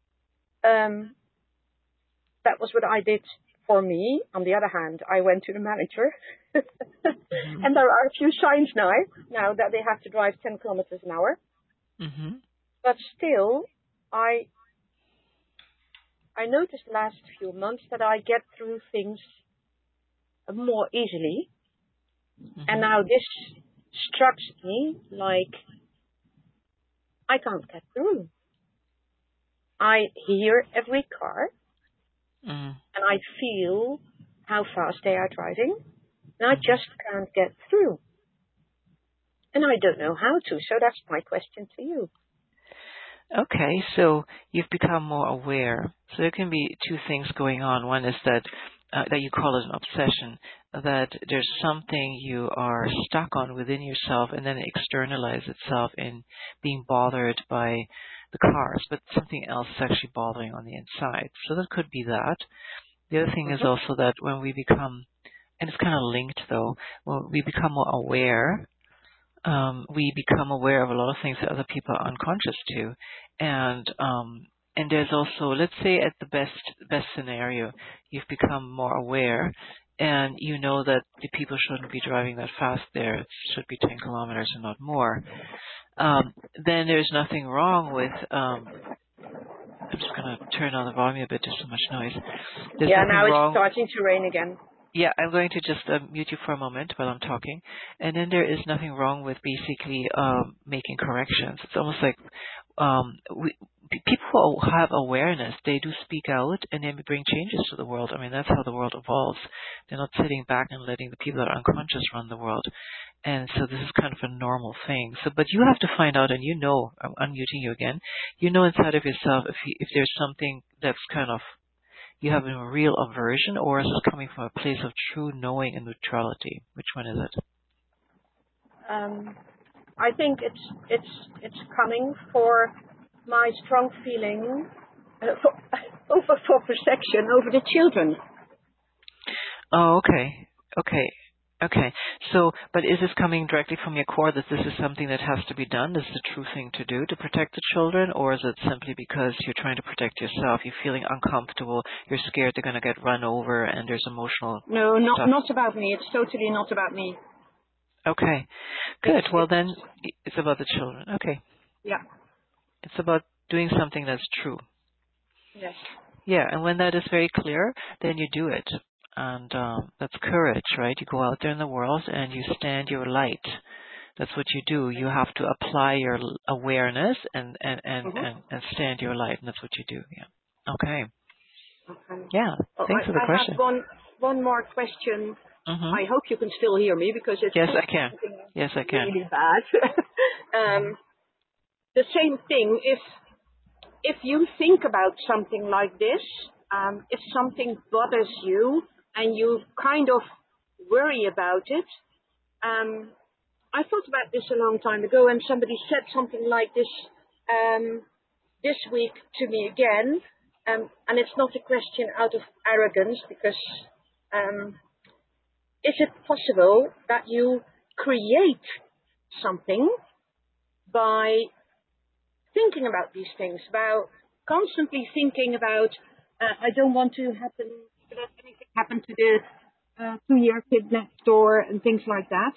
That was what I did for me. On the other hand, I went to the manager, Mm-hmm. and there are a few signs now that they have to drive 10 kilometers an hour. Mm-hmm. But still, I noticed the last few months that I get through things more easily. Mm-hmm. And now this strikes me like I can't get through. I hear every car, and I feel how fast they are driving, and I just can't get through. And I don't know how to, so that's my question to you. Okay, so you've become more aware. So there can be two things going on. One is that you call it an obsession, that there's something you are stuck on within yourself, and then it externalizes itself in being bothered by the cars, but something else is actually bothering on the inside. So that could be that. The other thing is also that when we become, and it's kind of linked though, when we become more aware, we become aware of a lot of things that other people are unconscious to. And there's also, let's say at the best scenario, you've become more aware and you know that the people shouldn't be driving that fast there. It should be 10 kilometers and not more. Then there's nothing wrong with, I'm just going to turn on the volume a bit, there's so much noise. There's now wrong. It's starting to rain again. Yeah, I'm going to just mute you for a moment while I'm talking. And then there is nothing wrong with basically making corrections. It's almost like people who have awareness, they do speak out and they bring changes to the world. I mean, that's how the world evolves. They're not sitting back and letting the people that are unconscious run the world. And so this is kind of a normal thing. So, but you have to find out, and you know, I'm unmuting you again, you know inside of yourself if there's something that's kind of, you have a real aversion, or is it coming from a place of true knowing and neutrality? Which one is it? I think it's coming for my strong feeling for protection over the children. Oh, okay. So, but is this coming directly from your core that this is something that has to be done? This is the true thing to do to protect the children, or is it simply because you're trying to protect yourself? You're feeling uncomfortable. You're scared they're going to get run over, and there's emotional. No, stuff. not about me. It's totally not about me. Okay, good. Well, then it's about the children. Okay. Yeah. It's about doing something that's true. Yes. Yeah, and when that is very clear, then you do it. And that's courage, right? You go out there in the world and you stand your light. That's what you do. You have to apply your awareness and stand your light, and that's what you do. Yeah. Okay. Yeah. Thanks for the question. I have one more question I hope you can still hear me because it's yes, I can. Yes, I can. Really bad. The same thing. If you think about something like this, if something bothers you and you kind of worry about it, I thought about this a long time ago, and somebody said something like this this week to me again, and it's not a question out of arrogance, because is it possible that you create something by thinking about these things, about constantly thinking about, I don't want to let anything happen to the 2-year kid next door and things like that?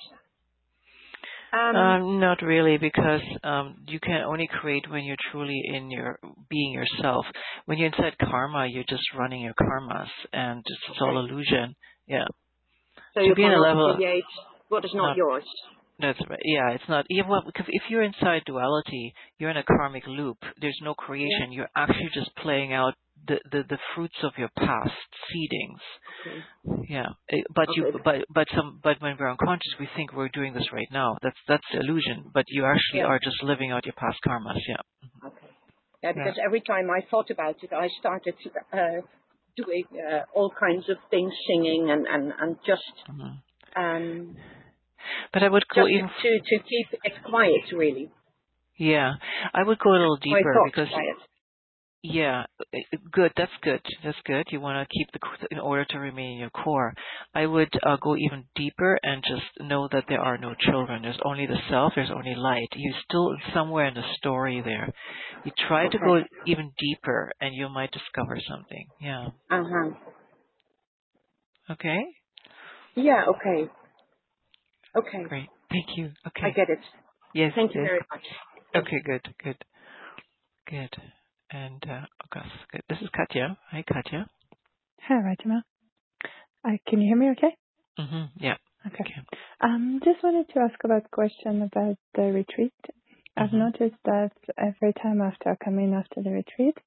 Not really, because you can only create when you're truly in your being yourself. When you're inside karma, you're just running your karmas, and it's all illusion. Yeah. So you cannot create what is not yours. That's right. Yeah, it's not. Yeah, well, because if you're inside duality, you're in a karmic loop. There's no creation. You're actually just playing out the fruits of your past seedings. Okay. Yeah, but when we're unconscious, we think we're doing this right now. That's the illusion. But you actually are just living out your past karmas. Yeah. Okay. Yeah, because every time I thought about it, I started doing all kinds of things, singing and just. But I would go even to keep it quiet, really. Yeah, I would go a little deeper because. Quiet. Yeah, good. That's good. That's good. You want to keep in order to remain in your core. I would go even deeper and just know that there are no children. There's only the self. There's only light. You're still somewhere in the story there. You try to go even deeper, and you might discover something. Yeah. Okay. Yeah. Okay. Okay. Great. Thank you. Okay. I get it. Yes. Thank you very much. Okay. Good. And August. Good. This is Katja. Hi, Katja. Hi, Rajima. Can you hear me okay? Yeah. Okay. Just wanted to ask about a question about the retreat. I've noticed that every time after I come in after the retreat,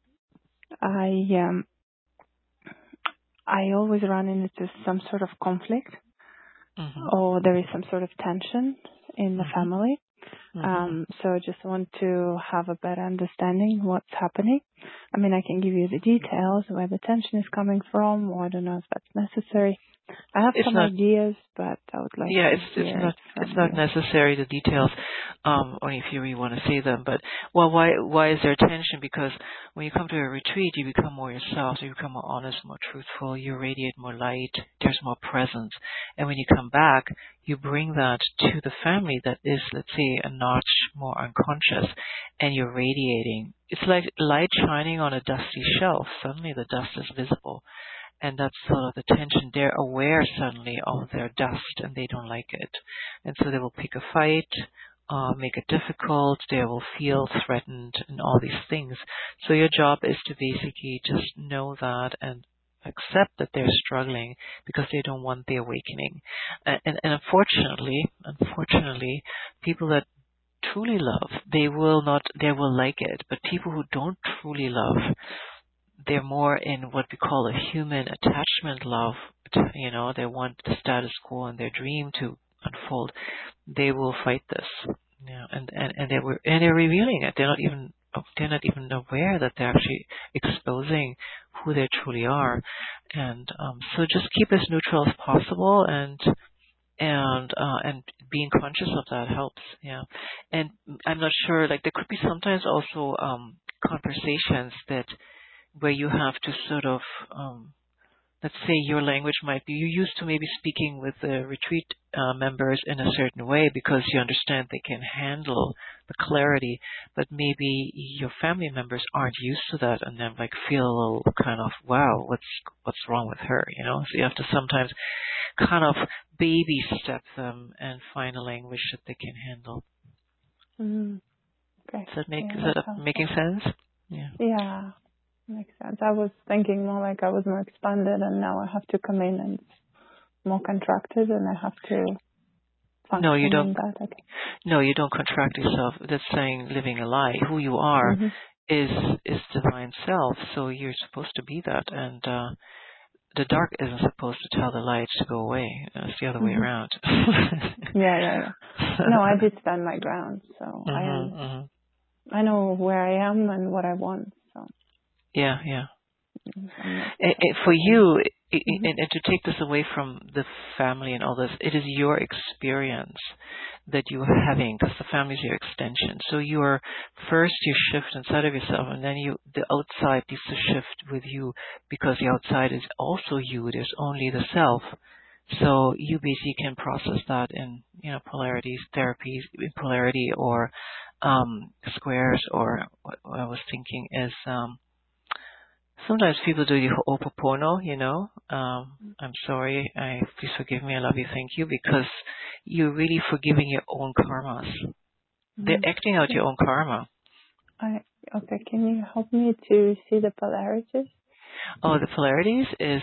I always run into some sort of conflict, or there is some sort of tension in the family. So I just want to have a better understanding what's happening. I mean, I can give you the details where the tension is coming from, or I don't know if that's necessary. I have some ideas, but I would like to hear it's not necessary, the details, only if you really want to say them. But, well, why is there tension? Because when you come to a retreat, you become more yourself, so you become more honest, more truthful, you radiate more light, there's more presence. And when you come back, you bring that to the family that is, let's say, a notch more unconscious, and you're radiating. It's like light shining on a dusty shelf. Suddenly the dust is visible. And that's sort of the tension. They're aware suddenly of their dust, and they don't like it. And so they will pick a fight, make it difficult. They will feel threatened and all these things. So your job is to basically just know that and accept that they're struggling because they don't want the awakening. And unfortunately, people that truly love, they will like it. But people who don't truly love, they're more in what we call a human attachment love. You know, they want the status quo and their dream to unfold. They will fight this. Yeah, and they're revealing it. They're not even aware that they're actually exposing who they truly are. And so just keep as neutral as possible, and being conscious of that helps. Yeah. And I'm not sure, like there could be sometimes also conversations where you have to sort of, let's say your language might be, you're used to maybe speaking with the retreat members in a certain way because you understand they can handle the clarity, but maybe your family members aren't used to that and then like feel a little kind of, wow, what's wrong with her, you know? So you have to sometimes kind of baby step them and find a language that they can handle. Okay. Is that making sense? Yeah. Yeah. Makes sense. I was thinking more like I was more expanded, and now I have to come in and more contracted, and I have to function. No, you don't. In that. Okay. No, you don't contract yourself. That's saying living a lie. Who you are is divine self. So you're supposed to be that, and the dark isn't supposed to tell the light to go away. It's the other way around. Yeah. No, I did stand my ground, so I know where I am and what I want. So. Yeah. For you, and to take this away from the family and all this, it is your experience that you are having, because the family is your extension. So you shift inside of yourself, and then the outside needs to shift with you, because the outside is also you. There's only the self. So you basically can process that in, polarities, therapies, in polarity, or squares, or what I was thinking is, sometimes people do the Ho'oponopono, I'm sorry, please forgive me, I love you, thank you, because you're really forgiving your own karmas. They're acting out your own karma. Okay, can you help me to see the polarities? Oh, the polarities is,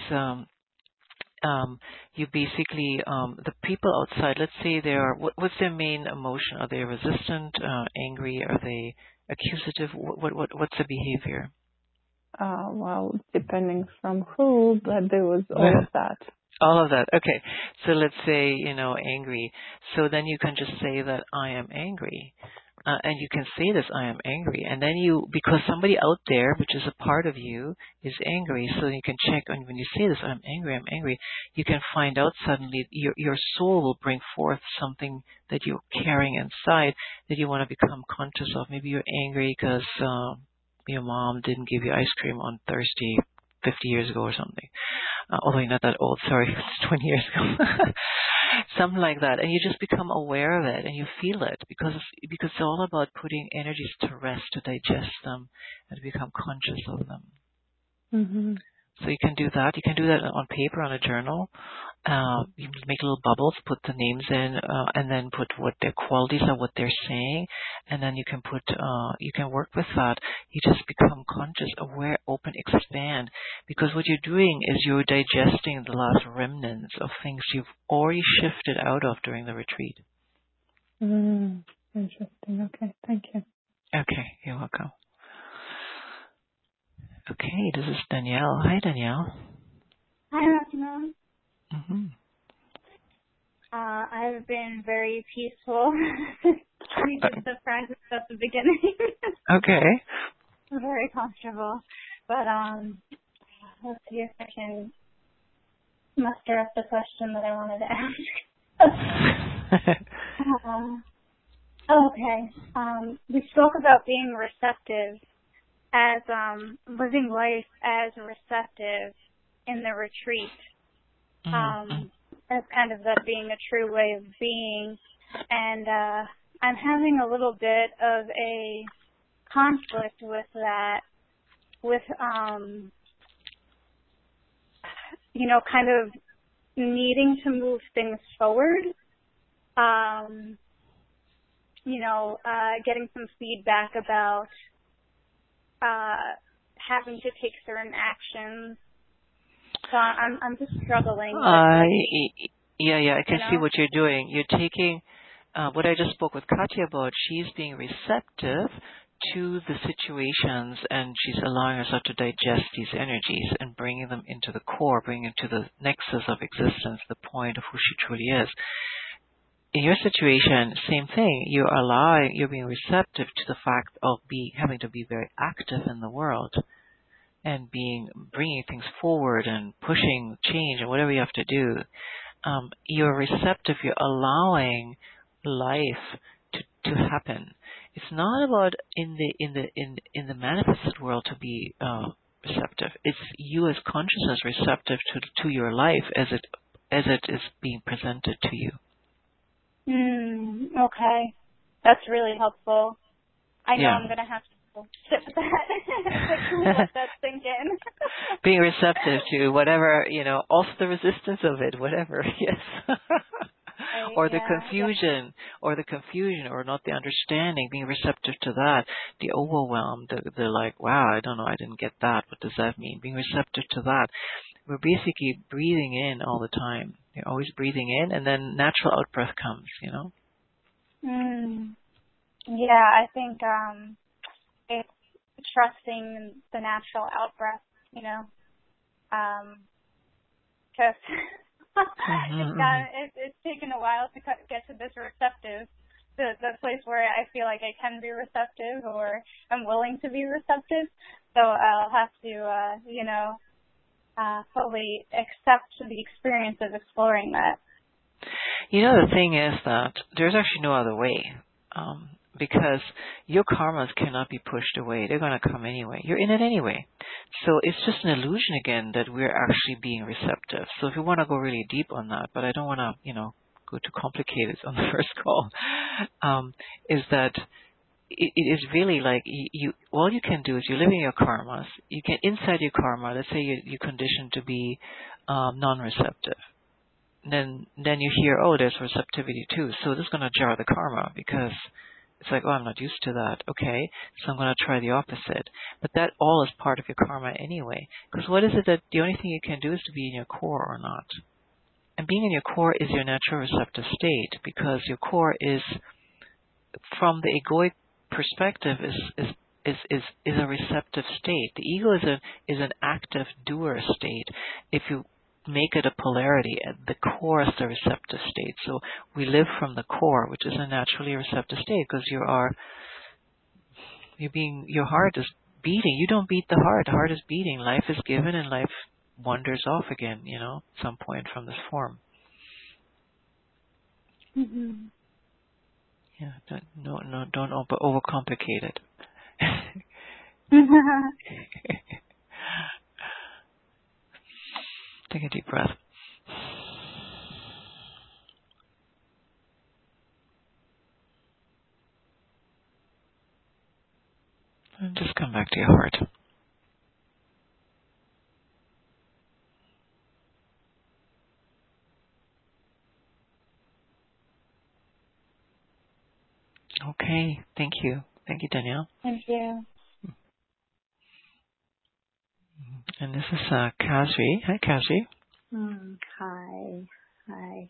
you basically, the people outside, let's say what's their main emotion? Are they resistant, angry? Are they accusative? What's the behavior? Well, depending from who, but there was all of that. All of that. Okay. So let's say, angry. So then you can just say that I am angry. And you can say this, I am angry. And then because somebody out there, which is a part of you, is angry, so you can check on when you say this, I'm angry, you can find out suddenly your soul will bring forth something that you're carrying inside that you want to become conscious of. Maybe you're angry because your mom didn't give you ice cream on Thursday 50 years ago or something. Although you're not that old, sorry, it's 20 years ago. Something like that. And you just become aware of it and you feel it because it's all about putting energies to rest, to digest them, and to become conscious of them. Mm-hmm. So you can do that. You can do that on paper, on a journal. You make little bubbles, put the names in, and then put what their qualities are, what they're saying, and then you can you can work with that. You just become conscious, aware, open, expand, because what you're doing is you're digesting the last remnants of things you've already shifted out of during the retreat. Interesting. Okay, thank you. Okay, you're welcome. Okay, this is Danielle. Hi, Danielle. Hi, Rachna. Mm-hmm. I've been very peaceful. We did the practice at the beginning. Okay. Very comfortable. But let's see if I can muster up the question that I wanted to ask. Okay. We spoke about being receptive, as living life as receptive in the retreat. As kind of that being a true way of being. And I'm having a little bit of a conflict with that, with, kind of needing to move things forward. Getting some feedback about having to take certain actions. So I'm just struggling. I can see what you're doing. You're taking what I just spoke with Katya about. She's being receptive to the situations, and she's allowing herself to digest these energies and bringing them into the core, bringing it to the nexus of existence, the point of who she truly is. In your situation, same thing. You're being receptive to the fact of having to be very active in the world and bringing things forward and pushing change and whatever you have to do. You're receptive. You're allowing life to happen. It's not about in the manifested world to be receptive. It's you as consciousness receptive to your life as it is being presented to you. Okay. That's really helpful. I know I'm going to have to sit with that. Let that sink in. Being receptive to whatever, also the resistance of it, whatever, yes. Or the confusion, or not the understanding, being receptive to that, the overwhelm, the like, wow, I don't know, I didn't get that. What does that mean? Being receptive to that. We're basically breathing in all the time. You're always breathing in, and then natural out-breath comes, Yeah, I think it's trusting the natural out-breath, because it's taken a while to get to this receptive, the place where I feel like I can be receptive or I'm willing to be receptive. So I'll have to, fully accept the experience of exploring that. The thing is that there's actually no other way, because your karmas cannot be pushed away. They're going to come anyway. You're in it anyway. So it's just an illusion again that we're actually being receptive. So if you want to go really deep on that, but I don't want to, go too complicated on the first call, is that it is really like all you can do is you live in your karmas. You can, inside your karma, let's say you're conditioned to be non-receptive. Then you hear, oh, there's receptivity too. So this is going to jar the karma because it's like, oh, I'm not used to that. Okay, so I'm going to try the opposite. But that all is part of your karma anyway. Because what is it that the only thing you can do is to be in your core or not? And being in your core is your natural receptive state, because your core is, from the egoic perspective, is a receptive state. The ego is an active doer state. If you make it a polarity, the core is the receptive state. So we live from the core, which is a naturally receptive state, because your heart is beating. You don't beat the heart. The heart is beating. Life is given, and life wanders off again, at some point from this form. Mm-hmm. Yeah, don't overcomplicate it. Take a deep breath. And just come back to your heart. Okay, thank you. Thank you, Danielle. Thank you. And this is Kazri. Hi, Kazri. Hi.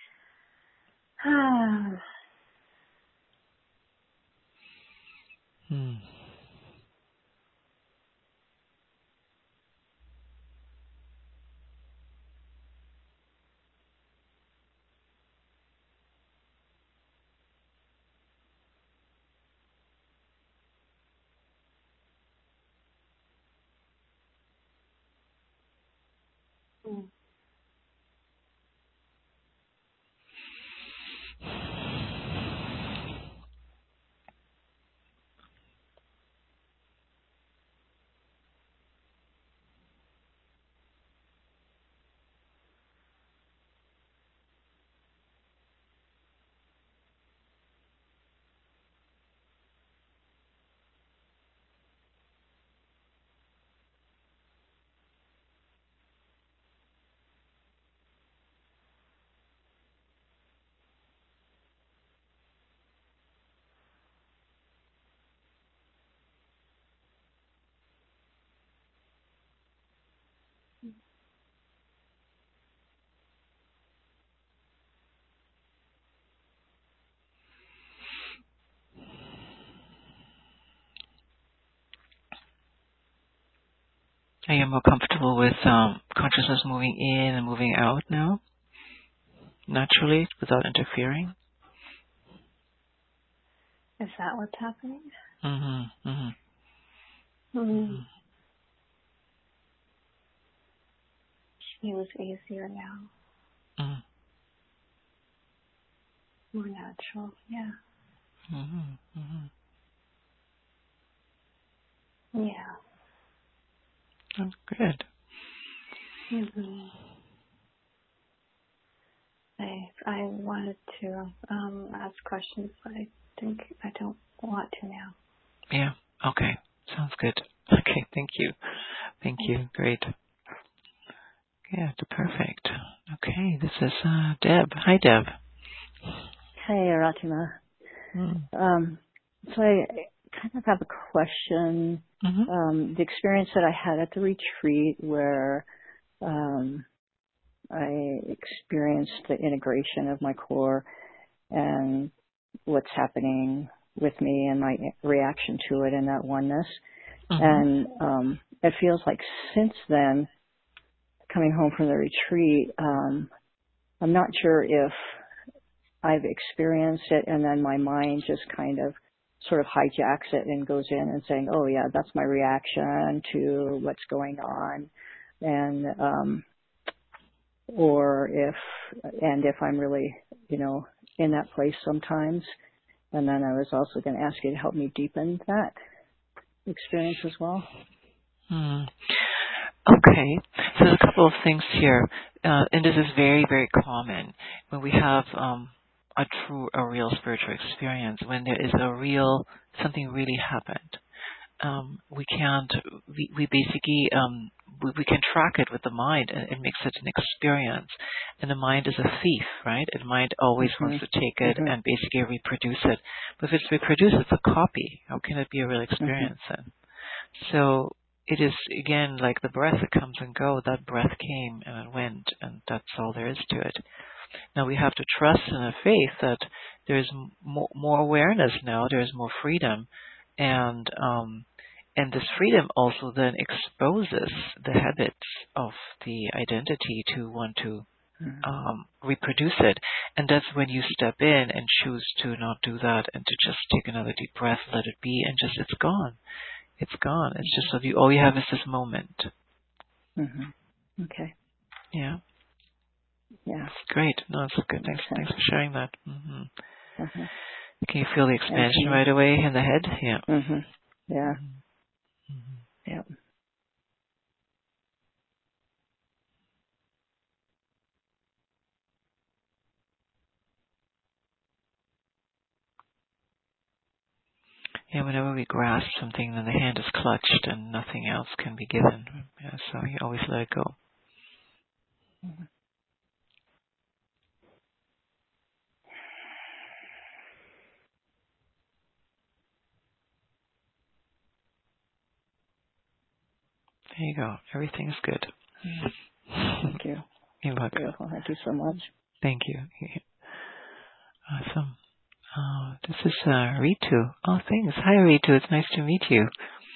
Are you more comfortable with consciousness moving in and moving out now? Naturally, without interfering? Is that what's happening? Feels easier now. More natural, yeah. Yeah. That's good. I wanted to ask questions, but I think I don't want to now. Yeah. Okay. Sounds good. Okay. Thank you. Thank you. Great. Yeah. Perfect. Okay. This is Deb. Hi, Deb. Hey, Aratima. So I kind of have a question. The experience that I had at the retreat where I experienced the integration of my core and what's happening with me and my reaction to it and that oneness. And it feels like since then, coming home from the retreat, I'm not sure if I've experienced it and then my mind just kind of sort of hijacks it and goes in and saying, oh yeah, that's my reaction to what's going on. And, if I'm really, in that place sometimes. And then I was also going to ask you to help me deepen that experience as well. Okay. So there's a couple of things here. And this is very, very common when we have a real spiritual experience, when there is something really happened. We basically, we can track it with the mind, and it makes it an experience. And the mind is a thief, right? The mind always wants to take it and basically reproduce it. But if it's reproduced, it's a copy. How can it be a real experience then? So it is, again, like the breath that comes and goes. That breath came and it went, and that's all there is to it. Now we have to trust and have faith that there's more awareness now. There's more freedom, and this freedom also then exposes the habits of the identity to want to reproduce it. And that's when you step in and choose to not do that and to just take another deep breath, let it be, and just it's gone. It's gone. It's just that all you have is this moment. Okay. Yeah. Yeah. Great. No, that's good. Thanks for sharing that. Can you feel the expansion right away in the head? Yeah. Yeah. Yeah. Yeah, whenever we grasp something, then the hand is clutched and nothing else can be given. Yeah, so you always let it go. There you go. Everything's good. Thank you. You're welcome. Beautiful. Thank you so much. Thank you. Awesome. This is Ritu. Oh, thanks. Hi, Ritu. It's nice to meet you.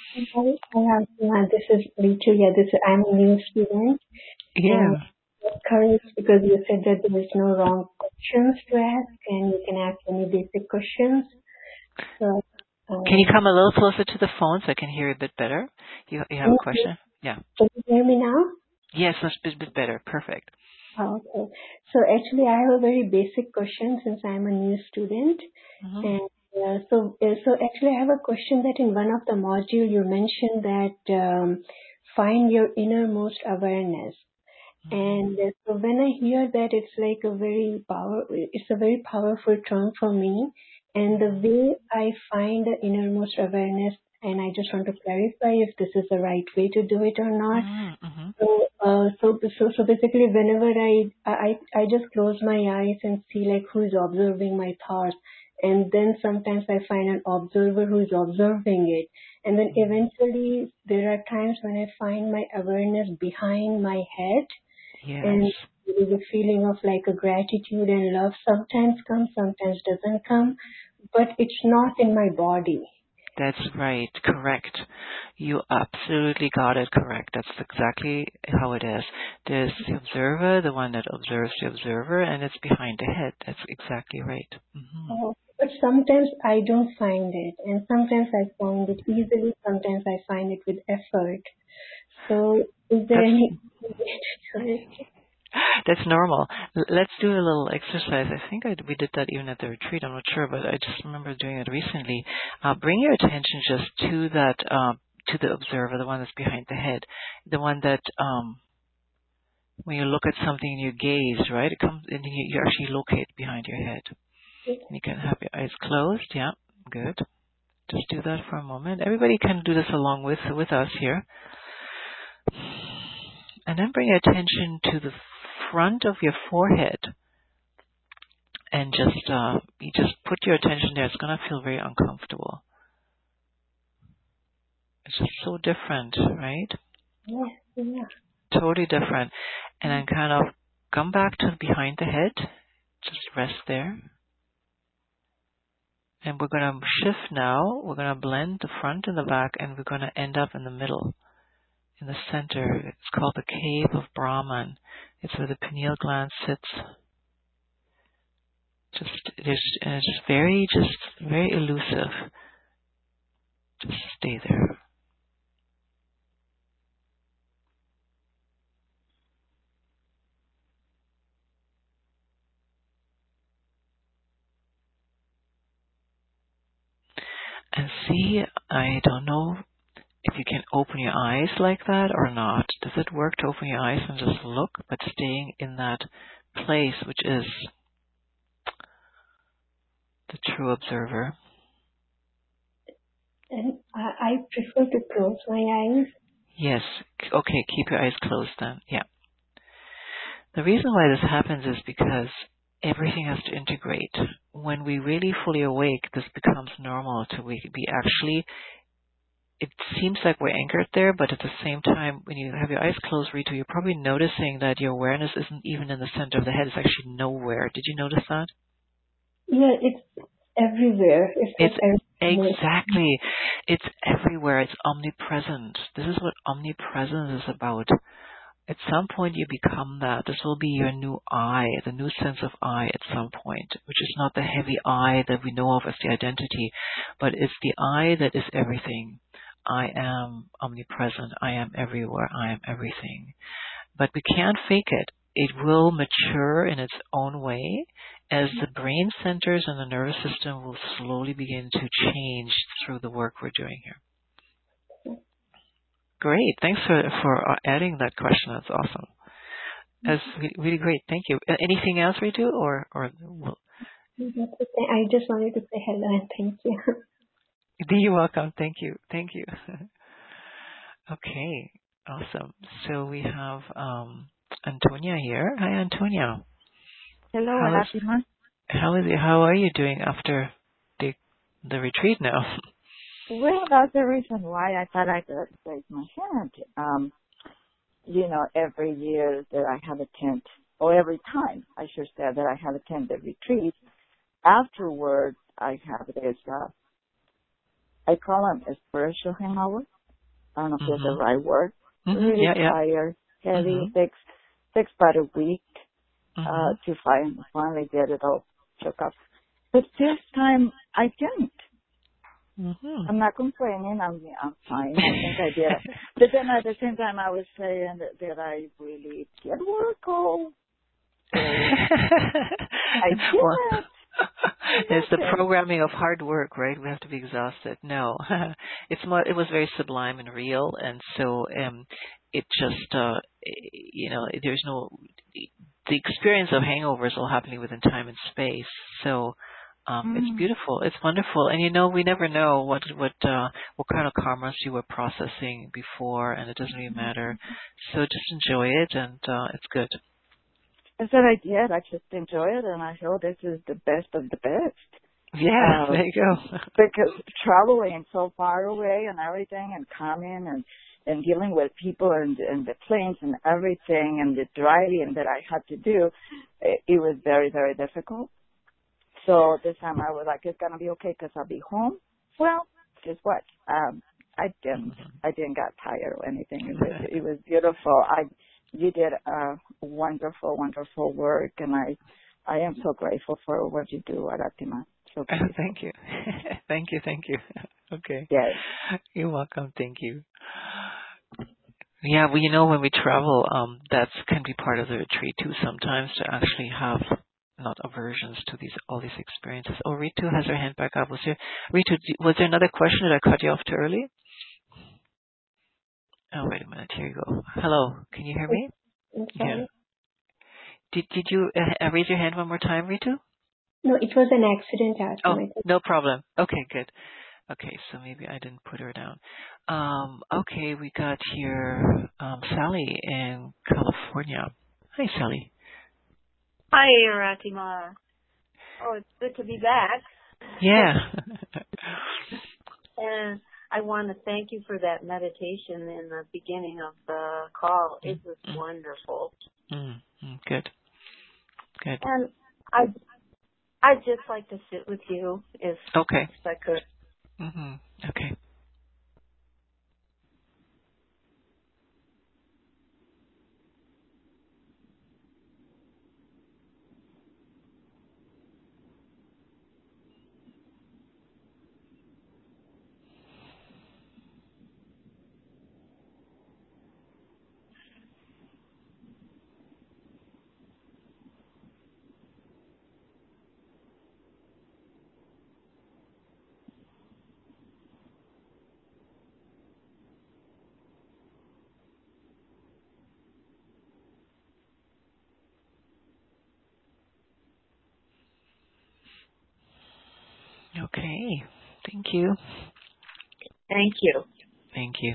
Hi, this is Ritu. Yeah, I'm a new student. Yeah. Courage, because you said that there is no wrong questions to ask, and you can ask any basic questions. So, can you come a little closer to the phone so I can hear you a bit better? You have a question? Yeah. Can you hear me now? Yes, that's a bit better. Perfect. Oh, okay. So actually, I have a very basic question since I'm a new student. And so actually, I have a question that in one of the modules you mentioned that find your innermost awareness. And so when I hear that, it's like it's a very powerful term for me. And the way I find the innermost awareness, and I just want to clarify if this is the right way to do it or not. So basically, whenever I just close my eyes and see like who is observing my thoughts, and then sometimes I find an observer who is observing it, and then eventually there are times when I find my awareness behind my head. Yes. And there is a feeling of like a gratitude and love sometimes comes, sometimes doesn't come, but it's not in my body. That's right. Correct. You absolutely got it correct. That's exactly how it is. There's the observer, the one that observes the observer, and it's behind the head. That's exactly right. But sometimes I don't find it, and sometimes I find it easily, sometimes I find it with effort. So is there any way to do it? That's normal. Let's do a little exercise. I think we did that even at the retreat. I'm not sure, but I just remember doing it recently. Bring your attention just to that, to the observer, the one that's behind the head, the one that when you look at something, you gaze, right? It comes and you actually locate behind your head. And you can have your eyes closed. Yeah, good. Just do that for a moment. Everybody can do this along with us here. And then bring your attention to the front of your forehead, and you just put your attention there. It's going to feel very uncomfortable. It's just so different, right? Yeah. Totally different. And then kind of come back to behind the head. Just rest there. And we're going to shift now. We're going to blend the front and the back, and we're going to end up in the middle. in the center. It's called the Cave of Brahman. It's where the pineal gland sits. It's very elusive. Just stay there. And see, I don't know if you can open your eyes like that or not. Does it work to open your eyes and just look, but staying in that place, which is the true observer? And I prefer to close my eyes. Yes. Okay, keep your eyes closed then. Yeah. The reason why this happens is because everything has to integrate. When we really fully awake, this becomes normal to be actually, it seems like we're anchored there, but at the same time, when you have your eyes closed, Ritu, you're probably noticing that your awareness isn't even in the center of the head. It's actually nowhere. Did you notice that? Yeah, it's everywhere. It's everywhere. Exactly. It's everywhere. It's omnipresent. This is what omnipresence is about. At some point you become that. This will be your new I, the new sense of I at some point, which is not the heavy I that we know of as the identity, but it's the I that is everything. I am omnipresent. I am everywhere. I am everything. But we can't fake it. It will mature in its own way as the brain centers and the nervous system will slowly begin to change through the work we're doing here. Great. Thanks for adding that question. That's awesome. That's really great. Thank you. Anything else, Ritu? Or I just wanted to say hello and thank you. You're welcome. Thank you. Thank you. Okay. Awesome. So we have Antonia here. Hi, Antonia. Hello, Fatima. How are you doing after the retreat now? Well, that's the reason why I thought I could raise my hand. Every year that I have attended, or every time, I should say, that I have attended retreat, afterwards I have this, I call them a spiritual hangover. I don't know if that's the right word. Really tired, heavy, takes about a week to finally get it all shook up. But this time I didn't. I'm not complaining. I'm fine. I think I did. But then at the same time, I was saying that I really did work all. I did. It's the programming of hard work, right? We have to be exhausted. No, it was very sublime and real, and so it just there's no the experience of hangovers all happening within time and space. So. It's beautiful. It's wonderful. And we never know what kind of karmas you were processing before, and it doesn't really matter. So just enjoy it, and it's good. That's what I did. I just enjoy it, and I feel this is the best of the best. Yeah, there you go. Because traveling so far away and everything, and coming and dealing with people and the planes and everything, and the driving that I had to do, it was very, very difficult. So this time I was like, it's going to be okay because I'll be home. Well, guess what? I didn't get tired or anything. It was beautiful. You did wonderful, wonderful work, and I am so grateful for what you do, Aratima. So thank you. Thank you. Okay. Yes. You're welcome. Thank you. Yeah, well, when we travel, that can be part of the retreat too sometimes, to actually have not aversions to all these experiences. Oh, Ritu has her hand back up. Ritu, was there another question? Did I cut you off too early? Oh, wait a minute. Here you go. Hello. Can you hear me? Okay. Yeah. Did you raise your hand one more time, Ritu? No, it was an accident. Oh, no problem. Okay, good. Okay, so maybe I didn't put her down. Okay, we got here Sally in California. Hi, Sally. Hi, Ratima. Oh, it's good to be back. Yeah. And I want to thank you for that meditation in the beginning of the call. It was wonderful. Good. And I'd just like to sit with you if I could. Okay. Okay. Thank you. Thank you. Thank you.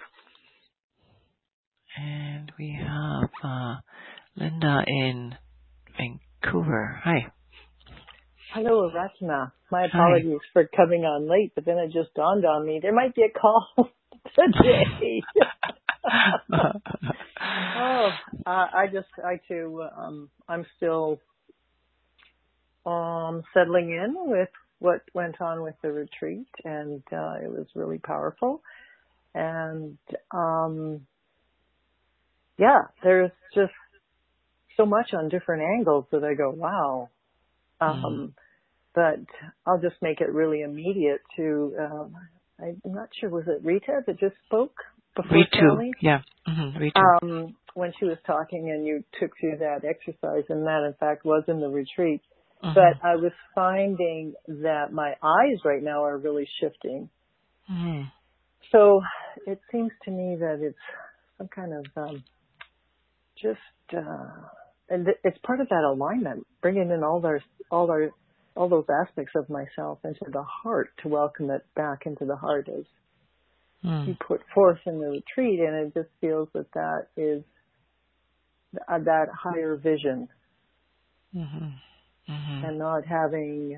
And we have Linda in Vancouver. Hi. Hello, Ratna. My apologies for coming on late, but then it just dawned on me there might be a call today. I'm still settling in with what went on with the retreat, and it was really powerful. And there's just so much on different angles that I go, wow. But I'll just make it really immediate to, I'm not sure, was it Rita that just spoke before Sally? Yeah. Rita. When she was talking and you took through that exercise, and that in fact was in the retreat. But I was finding that my eyes right now are really shifting. So it seems to me that it's some kind of and it's part of that alignment, bringing in all those aspects of myself into the heart to welcome it back into the heart as you put forth in the retreat. And it just feels that is that higher vision. And not having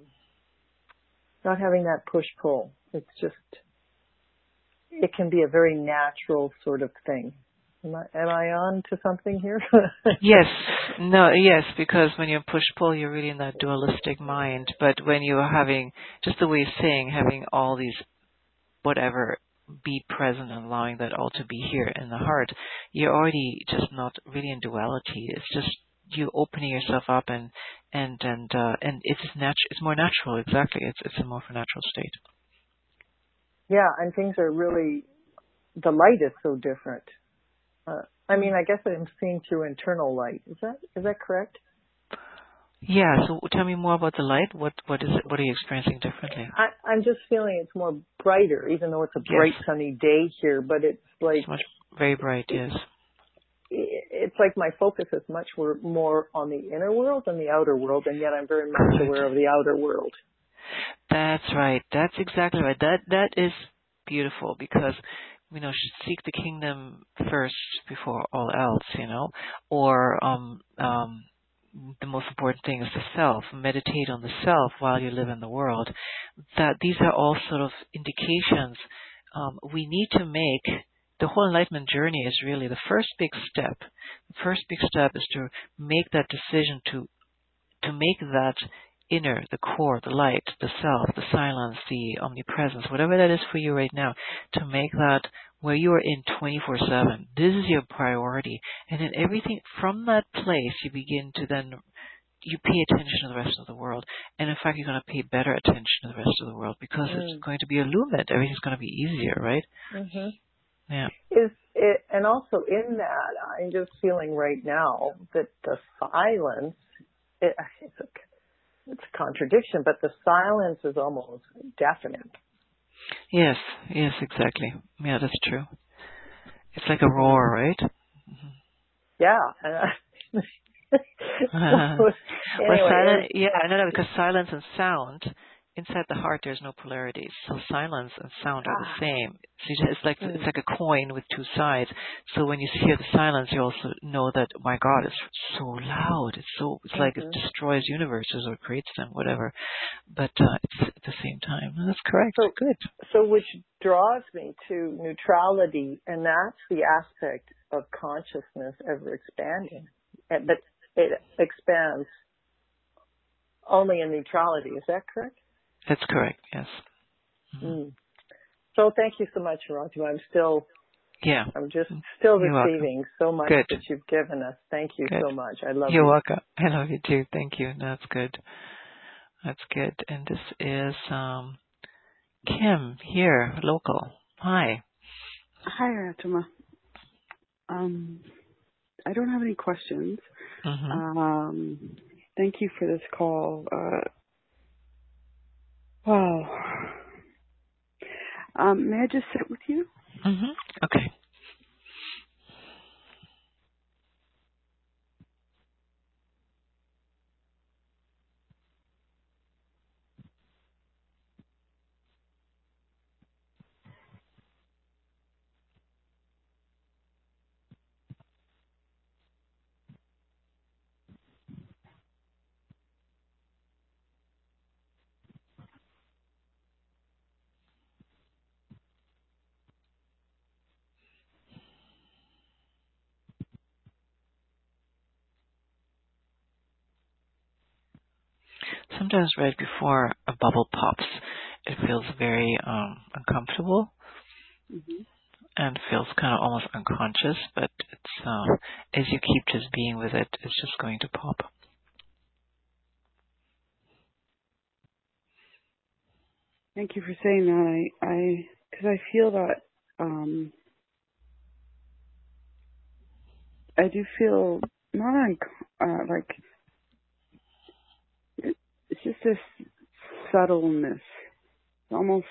that push-pull. It's just, it can be a very natural sort of thing. Am I on to something here? Yes, because when you push-pull, you're really in that dualistic mind. But when you're having, just the way you're saying, having all these, whatever, be present and allowing that all to be here in the heart, you're already just not really in duality. It's just you opening yourself up and it's more natural. Exactly. It's a more natural state. Yeah. And things are really, the light is so different. I guess I'm seeing through internal light. Is that correct? Yeah. So tell me more about the light. What is it? What are you experiencing differently? I'm just feeling it's more brighter, even though it's a bright sunny day here, but it's like. It's much, very bright, yes. It's like my focus is much more on the inner world than the outer world, and yet I'm very much aware of the outer world. That's right. That's exactly right. That is beautiful because, seek the kingdom first before all else, or the most important thing is the self. Meditate on the self while you live in the world. That these are all sort of indications we need to make. The whole enlightenment journey is really the first big step. The first big step is to make that decision to make that inner, the core, the light, the self, the silence, the omnipresence, whatever that is for you right now, to make that where you are in 24/7. This is your priority. And then everything from that place, you begin to then, you pay attention to the rest of the world. And in fact, you're going to pay better attention to the rest of the world because it's going to be illumined. Everything's going to be easier, right? Yeah. And also in that, I'm just feeling right now that the silence, it's a contradiction, but the silence is almost deafening. Yes, exactly. Yeah, that's true. It's like a roar, right? Yeah. Because silence and sound, inside the heart there's no polarities. So silence and sound are the same. So it's like a coin with two sides. So when you hear the silence, you also know that, my God, it's so loud. It's like it destroys universes or creates them, whatever. But it's at the same time. That's correct. So good. So which draws me to neutrality, and that's the aspect of consciousness ever expanding. But it expands only in neutrality. Is that correct? That's correct, yes. So thank you so much, Raju. I'm still receiving so much that you've given us. Thank you so much. I love you. You're welcome. I love you too. Thank you. That's good. That's good. And this is Kim here, local. Hi. Hi, Ratma. I don't have any questions. Thank you for this call. Wow. May I just sit with you? Okay. sometimes right before a bubble pops, it feels very uncomfortable. Mm-hmm. And feels kind of almost unconscious, but it's as you keep just being with it, it's just going to pop. Thank you for saying that. Because I feel that I do feel not like it's just this subtleness, almost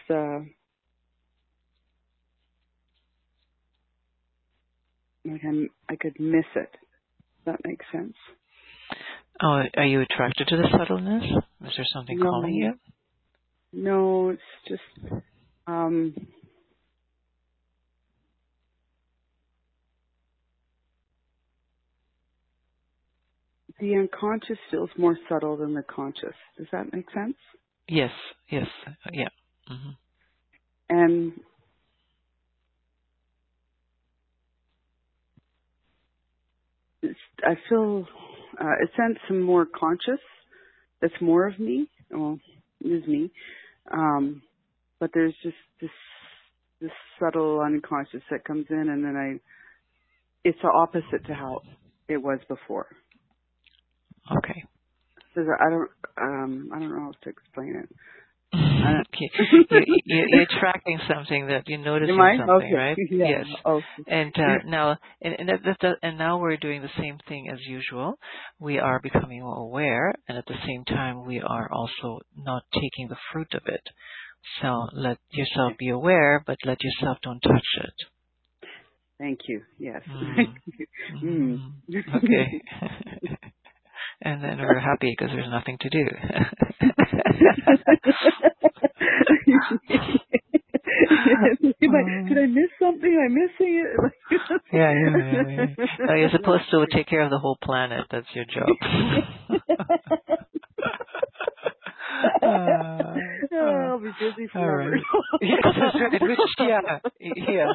like I could miss it. Does that make sense? Oh, are you attracted to the subtleness? Is there something calling you? No, it's just the unconscious feels more subtle than the conscious. Does that make sense? Yes, yeah. Mm-hmm. And I feel it sends some more conscious. That's more of me. Well, it is me. But there's just this subtle unconscious that comes in, and then it's the opposite to how it was before. Okay. So I don't know how to explain it. You're tracking something that you're noticing something, okay. Right? Yeah. Yes. Okay. And now we're doing the same thing as usual. We are becoming more aware, and at the same time, we are also not taking the fruit of it. So let yourself be aware, but let yourself don't touch it. Thank you. Yes. Okay. And then we're happy because there's nothing to do. Did I miss something? I'm missing it. Yeah. No, you're supposed to take care of the whole planet. That's your job. I'll be busy forever. Right. Yes, that's right. Yeah.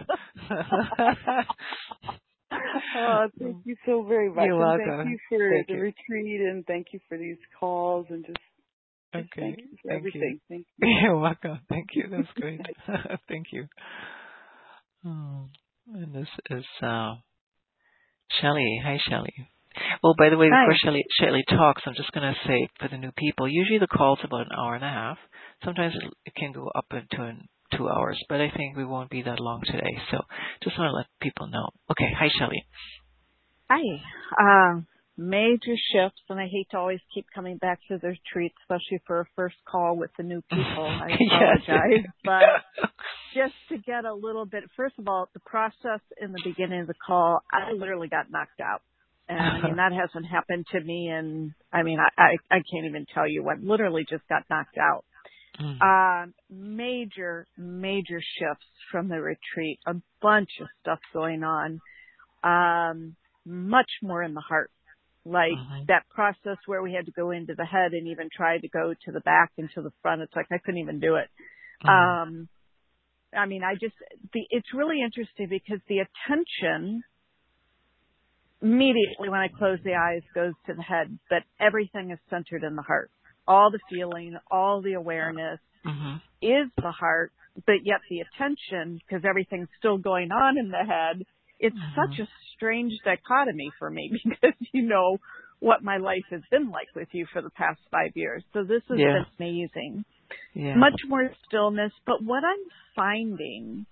Oh, thank you so very much. You're welcome. Thank you for the retreat, and thank you for these calls, and just thank you for everything. Thank you. You're welcome. Thank you. That's great. Thank you. Oh, and this is Shelley. Hi, Shelley. Well, by the way, before Shelley talks, I'm just going to say for the new people, usually the call's about an hour and a half. Sometimes it can go up into 2 hours, but I think we won't be that long today. So just want to let people know. Okay. Hi, Shelley. Hi. Major shifts, and I hate to always keep coming back to the retreat, especially for a first call with the new people. I apologize. But just to get a little bit, first of all, the process in the beginning of the call, I literally got knocked out. And I mean, that hasn't happened to me. And I mean, I can't even tell you what, literally just got knocked out. Major shifts from the retreat, a bunch of stuff going on, much more in the heart, like that process where we had to go into the head and even try to go to the back and to the front. It's like I couldn't even do it. I mean, it's really interesting because the attention immediately when I close the eyes goes to the head, but everything is centered in the heart. All the feeling, all the awareness is the heart, but yet the attention, because everything's still going on in the head, it's such a strange dichotomy for me because you know what my life has been like with you for the past 5 years. So this has been amazing. Yeah. Much more stillness, but what I'm finding,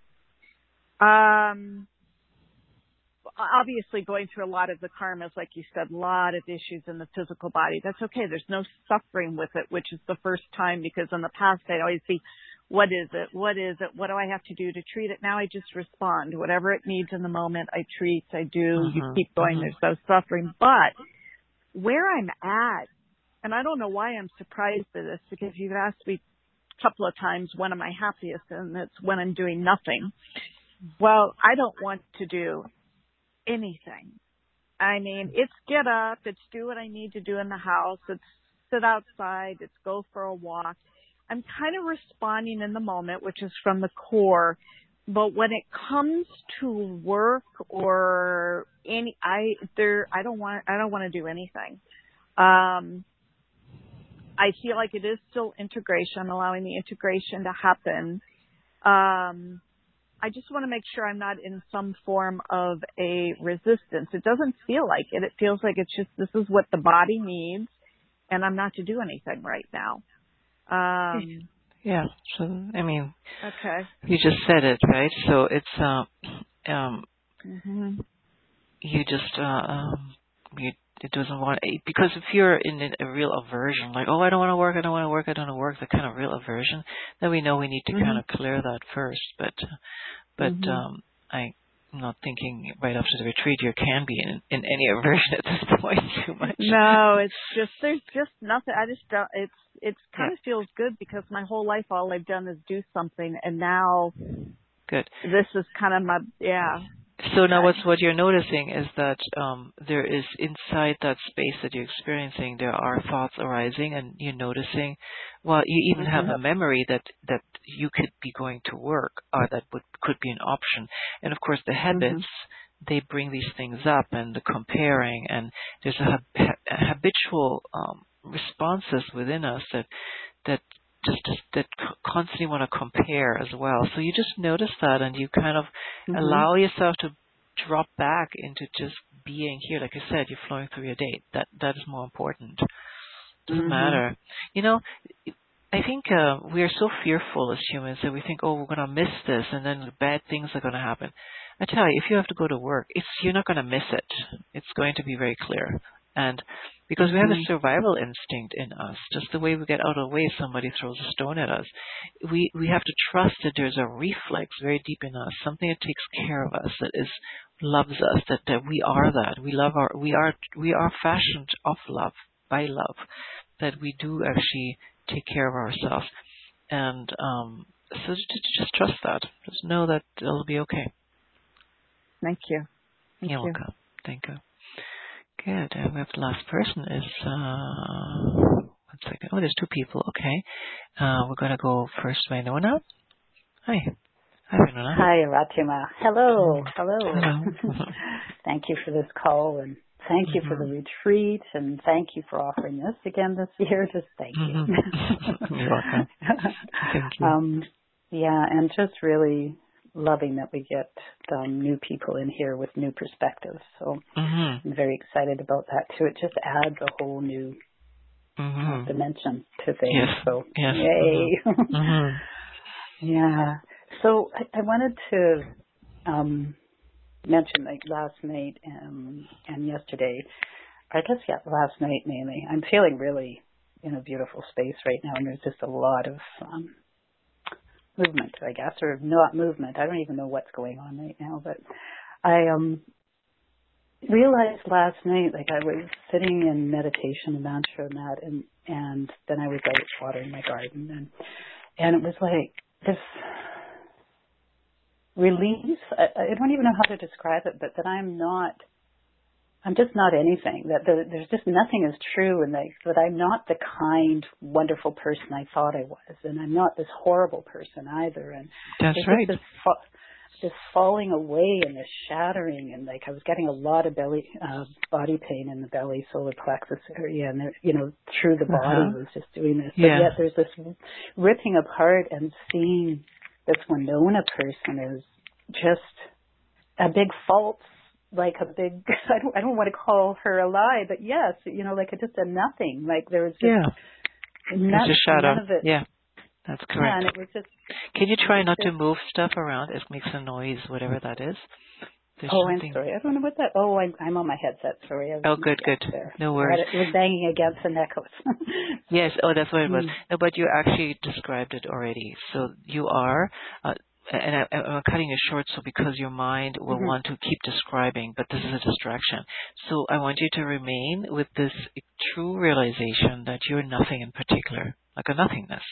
obviously going through a lot of the karmas, like you said, a lot of issues in the physical body. That's okay. There's no suffering with it, which is the first time, because in the past I'd always be, what is it? What is it? What do I have to do to treat it? Now I just respond. Whatever it needs in the moment, I treat, I do. You keep going. There's no suffering. But where I'm at, and I don't know why I'm surprised at this, because you've asked me a couple of times when am I happiest, and it's when I'm doing nothing. Well, I don't want to do anything. I mean, it's get up, it's do what I need to do in the house, it's sit outside, it's go for a walk. I'm kind of responding in the moment, which is from the core. But when it comes to work or I don't want to do anything. I feel like it is still integration, allowing the integration to happen. I just want to make sure I'm not in some form of a resistance. It doesn't feel like it. It feels like it's just, this is what the body needs, and I'm not to do anything right now. Yeah. So, I mean, okay. You just said it, right? So it's, you just, it doesn't want, because if you're in a real aversion, like, oh, I don't want to work, I don't want to work, I don't want to work, the kind of real aversion, then we know we need to kind of clear that first. But I'm not thinking right after the retreat you can be in any aversion at this point too much. No, it's just, there's just nothing. I just don't, it's kind of feels good because my whole life all I've done is do something, and now good. This is kind of my, So now what you're noticing is that there is inside that space that you're experiencing, there are thoughts arising, and you're noticing, well, you even have a memory that you could be going to work, or that could be an option. And of course the habits, they bring these things up, and the comparing, and there's a habitual responses within us that constantly want to compare as well. So you just notice that, and you kind of allow yourself to drop back into just being here. Like I said, you're flowing through your day. That is more important. Doesn't matter. You know, I think we are so fearful as humans that we think, oh, we're going to miss this, and then bad things are going to happen. I tell you, if you have to go to work, you're not going to miss it. It's going to be very clear. And because we have a survival instinct in us, just the way we get out of the way if somebody throws a stone at us, we have to trust that there's a reflex very deep in us, something that takes care of us, that loves us, that we are that. We are fashioned of love, by love, that we do actually take care of ourselves. And so just trust that. Just know that it'll be okay. Thank you. You're welcome. Thank you. Good. And we have the last person is, 1 second. Oh, there's 2 people. Okay. We're going to go first by Nona. Hi. Hi, Nona. Hi, Ratima. Hello. Thank you for this call, and thank you for the retreat, and thank you for offering this again this year. Just thank you. You're welcome. Thank you. Yeah, and just really loving that we get new people in here with new perspectives. So I'm very excited about that too. It just adds a whole new dimension to things. Yes. So yes. yay. Yeah. So I wanted to mention, like, last night and yesterday, I guess last night mainly, I'm feeling really in a beautiful space right now, and there's just a lot of movement, I guess, or not movement. I don't even know what's going on right now, but I realized last night, like, I was sitting in meditation and mantra mat, and then I was out watering my garden, and it was like this release. I don't even know how to describe it, but that I'm just not anything, that there's just nothing is true, and that I'm not the kind, wonderful person I thought I was, and I'm not this horrible person either. And that's right. This falling away and this shattering, and like I was getting a lot of body pain in the belly, solar plexus area, and through the body was just doing this. But yet there's this ripping apart, and seeing this Winona person is just a big false. Like a big, I don't want to call her a lie, but yes, like just a nothing. Like there was just it's a shadow. None of it. Yeah, that's correct. Yeah, and it was just. Can you try not to move stuff around? It makes a noise, whatever that is. There's something... I'm sorry. I don't know what that. Oh, I'm on my headset. Sorry. Good. There. No worries. It was banging against an echo. Yes. Oh, that's what it was. No, but you actually described it already. So you are. And I'm cutting it short, so because your mind will want to keep describing, but this is a distraction. So I want you to remain with this true realization that you're nothing in particular, like a nothingness.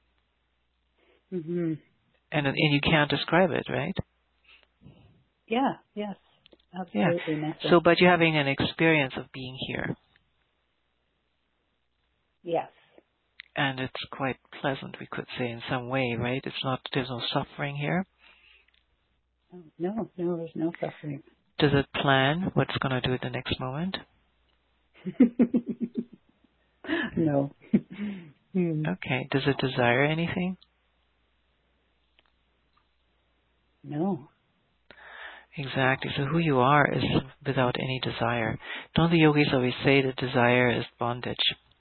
And you can't describe it, right? Yeah. Yes. Absolutely. Yeah. Nothing. So, but you're having an experience of being here. Yes. And it's quite pleasant, we could say, in some way, right? There's no suffering here. No, there's no suffering. Does it plan what's going to do at the next moment? No. Okay. Does it desire anything? No. Exactly. So who you are is without any desire. Don't the yogis always say that desire is bondage?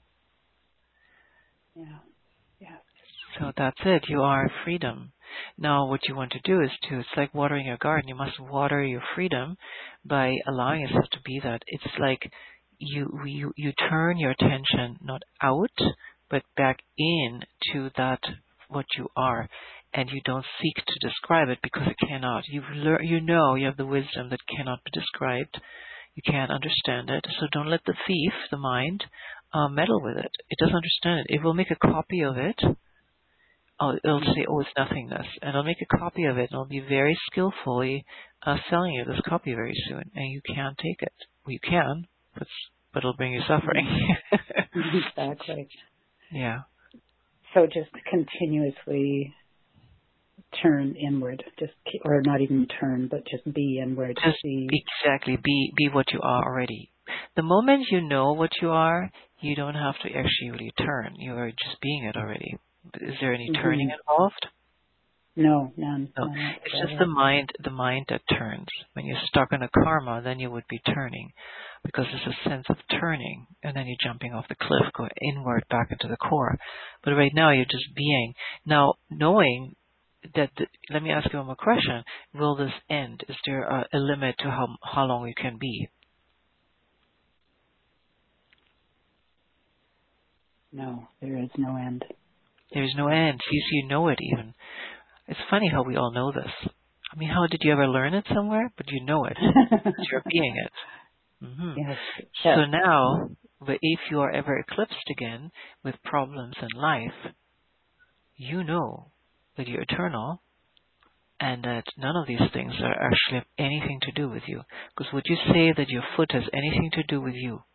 Yeah. So that's it. You are freedom. Now what you want to do is it's like watering your garden. You must water your freedom by allowing yourself to be that. It's like you turn your attention not out, but back in to that what you are. And you don't seek to describe it because it cannot. You have the wisdom that cannot be described. You can't understand it. So don't let the thief, the mind, meddle with it. It doesn't understand it. It will make a copy of it. It'll say, it's nothingness. And it'll make a copy of it, and it'll be very skillfully selling you this copy very soon. And you can't take it. Well, you can, but it'll bring you suffering. Exactly. Yeah. So just continuously turn inward, or not even turn, but just be inward. Exactly. Be what you are already. The moment you know what you are, you don't have to actually really turn. You are just being it already. Is there any turning involved? No, none. No. It's just the mind that turns. When you're stuck in a karma, then you would be turning, because there's a sense of turning, and then you're jumping off the cliff, going inward back into the core. But right now you're just being. Now, knowing that, let me ask you one more question. Will this end? Is there a limit to how long you can be? No, there is no end. There's no end. You know it even. It's funny how we all know this. I mean, how did you ever learn it somewhere? But you know it. You're being it. Mm-hmm. Yes. So now, if you are ever eclipsed again with problems in life, you know that you're eternal and that none of these things are actually have anything to do with you. Because would you say that your foot has anything to do with you?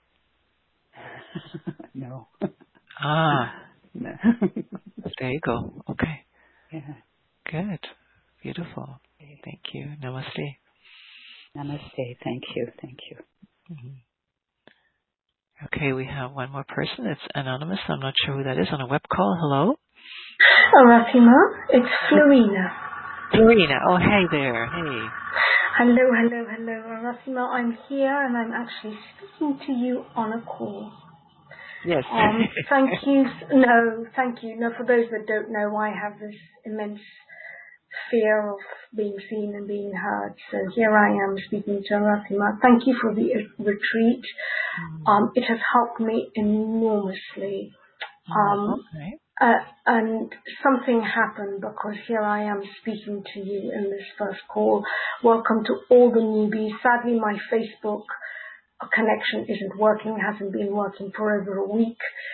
No. No. There you go. Okay. Yeah. Good. Beautiful. Thank you. Namaste. Namaste. Thank you. Mm-hmm. Okay, we have one more person. It's anonymous. I'm not sure who that is on a web call. Hello? Aratima, it's Florina. Florina. Oh, hey there. Hey. Hello. Aratima, I'm here and I'm actually speaking to you on a call. Yes. Thank you. No, for those that don't know, I have this immense fear of being seen and being heard. So here I am speaking to Aratima. Thank you for the retreat. It has helped me enormously. And something happened because here I am speaking to you in this first call. Welcome to all the newbies. Sadly, my Facebook connection isn't working, hasn't been working for over a week.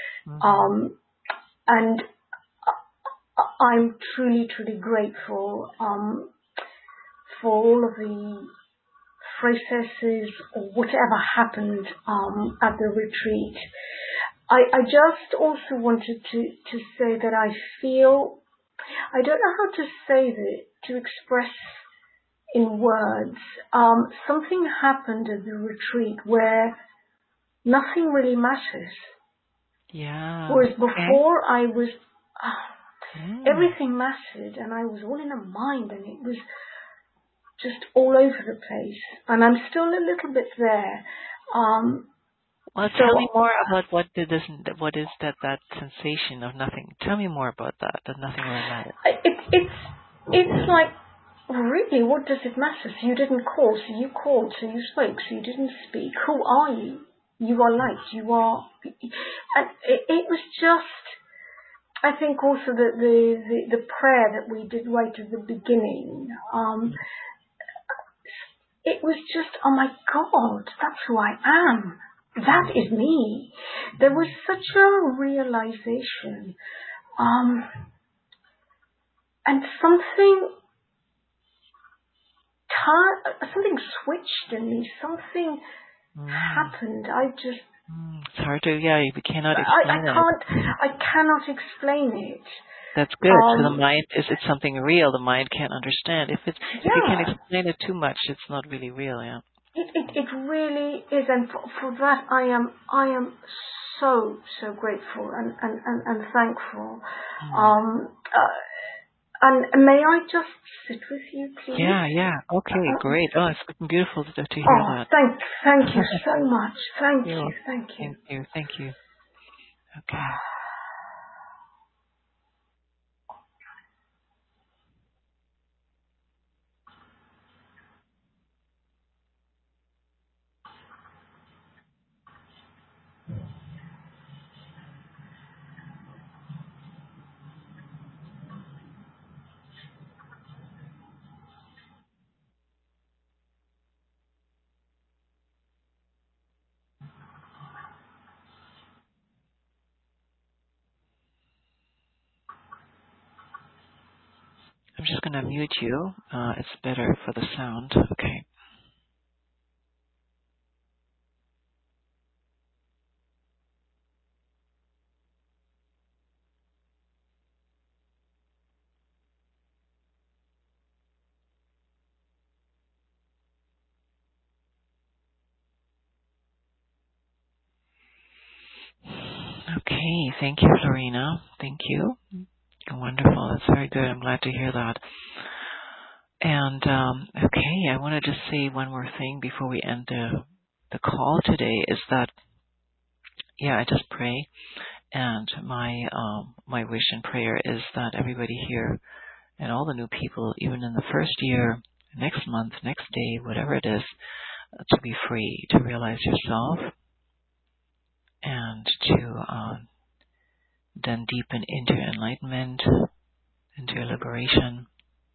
And I'm truly grateful for all of the processes or whatever happened at the retreat. I just also wanted to say that I feel, I don't know how to say that, to express in words. Something happened at the retreat where nothing really matters. Yeah. Whereas before I was, everything mattered and I was all in a mind and it was just all over the place. And I'm still a little bit there. Well, tell me more about what is that sensation of nothing. Tell me more about that nothing really matters. It's like, really, what does it matter? So you didn't call, so you called, so you spoke, so you didn't speak. Who are you? You are light, you are... And it was just... I think also that the prayer that we did right at the beginning, it was just, oh my God, that's who I am. That is me. There was such a realization. And something switched in me. Something happened. It's hard to, we cannot explain it. I cannot explain it. That's good. So the mind, it's something real. The mind can't understand. If you can explain it too much, it's not really real, It really is, and for that I am so grateful and thankful. And may I just sit with you, please? Yeah. Okay, great. Oh, it's beautiful to hear that. Thank you so much. Thank you. Thank you. Okay. I'm just going to mute you. It's better for the sound. Okay. Okay. Thank you, Florina. Thank you. Wonderful. That's very good. I'm glad to hear that. And okay, I want to just say one more thing before we end the call today. Is that I just pray, and my wish and prayer is that everybody here and all the new people, even in the first year, next month, next day, whatever it is, to be free, to realize yourself, and to then deepen into enlightenment, into liberation.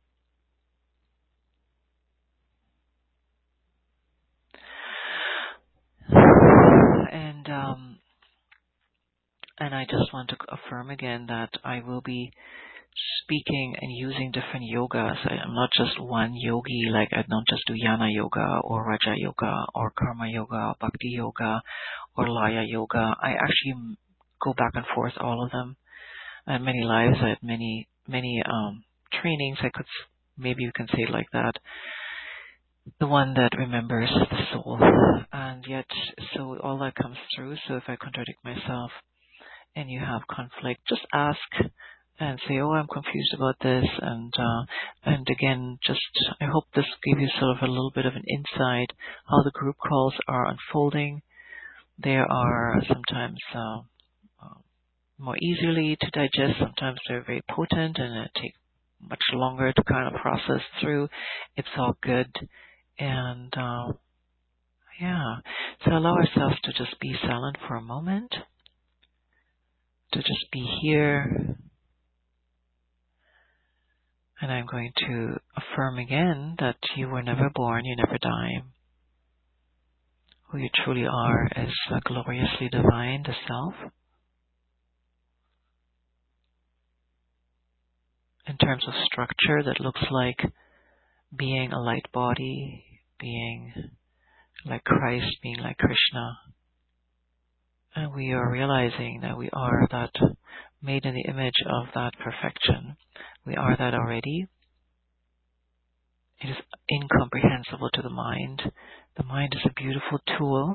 And I just want to affirm again that I will be speaking and using different yogas. I'm not just one yogi, like I don't just do Jnana Yoga or Raja Yoga or Karma Yoga or Bhakti Yoga or Laya Yoga. I actually go back and forth all of them. I had many lives, I had many trainings. Maybe you can say it like that. The one that remembers the soul. And yet, so all that comes through. So if I contradict myself and you have conflict, just ask and say, oh, I'm confused about this. And again, I hope this gave you sort of a little bit of an insight how the group calls are unfolding. They are sometimes more easily to digest. Sometimes they're very potent and it takes much longer to kind of process through. It's all good. And so allow ourselves to just be silent for a moment, to just be here. And I'm going to affirm again that you were never born, you never die. Who you truly are is gloriously divine, the self. In terms of structure, that looks like being a light body, being like Christ, being like Krishna. And we are realizing that we are that made in the image of that perfection. We are that already. It is incomprehensible to the mind. The mind is a beautiful tool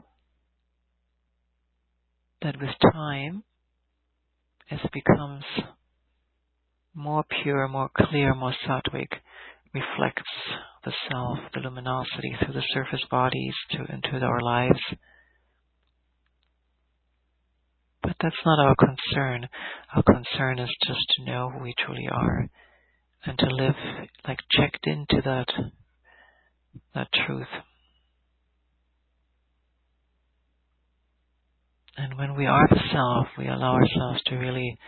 that with time, as it becomes more pure, more clear, more sattvic, reflects the self, the luminosity through the surface bodies into our lives. But that's not our concern. Our concern is just to know who we truly are and to live like checked into that truth. And when we are the self, we allow ourselves to really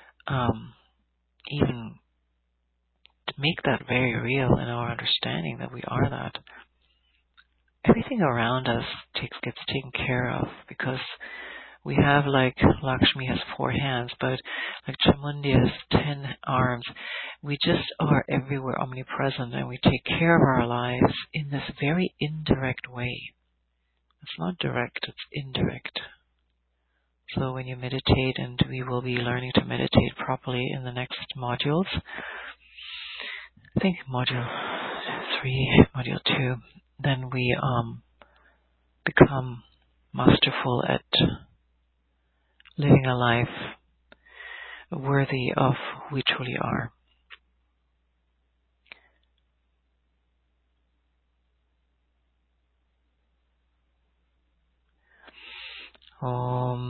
even make that very real in our understanding that we are that. Everything around us gets taken care of because we have, like Lakshmi has 4 hands, but like Chamundi has 10 arms. We just are everywhere, omnipresent, and we take care of our lives in this very indirect way. It's not direct, it's indirect. So when you meditate, and we will be learning to meditate properly in the next modules, I think module 3, module 2, then we become masterful at living a life worthy of who we truly are. Om.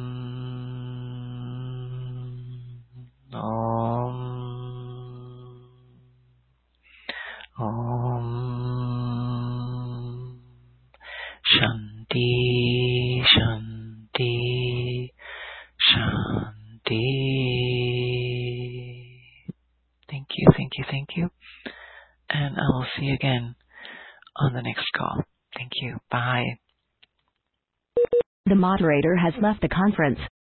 Om. Om. Shanti. Shanti. Shanti. Thank you, thank you, thank you. And I will see you again on the next call. Thank you. Bye. The moderator has left the conference.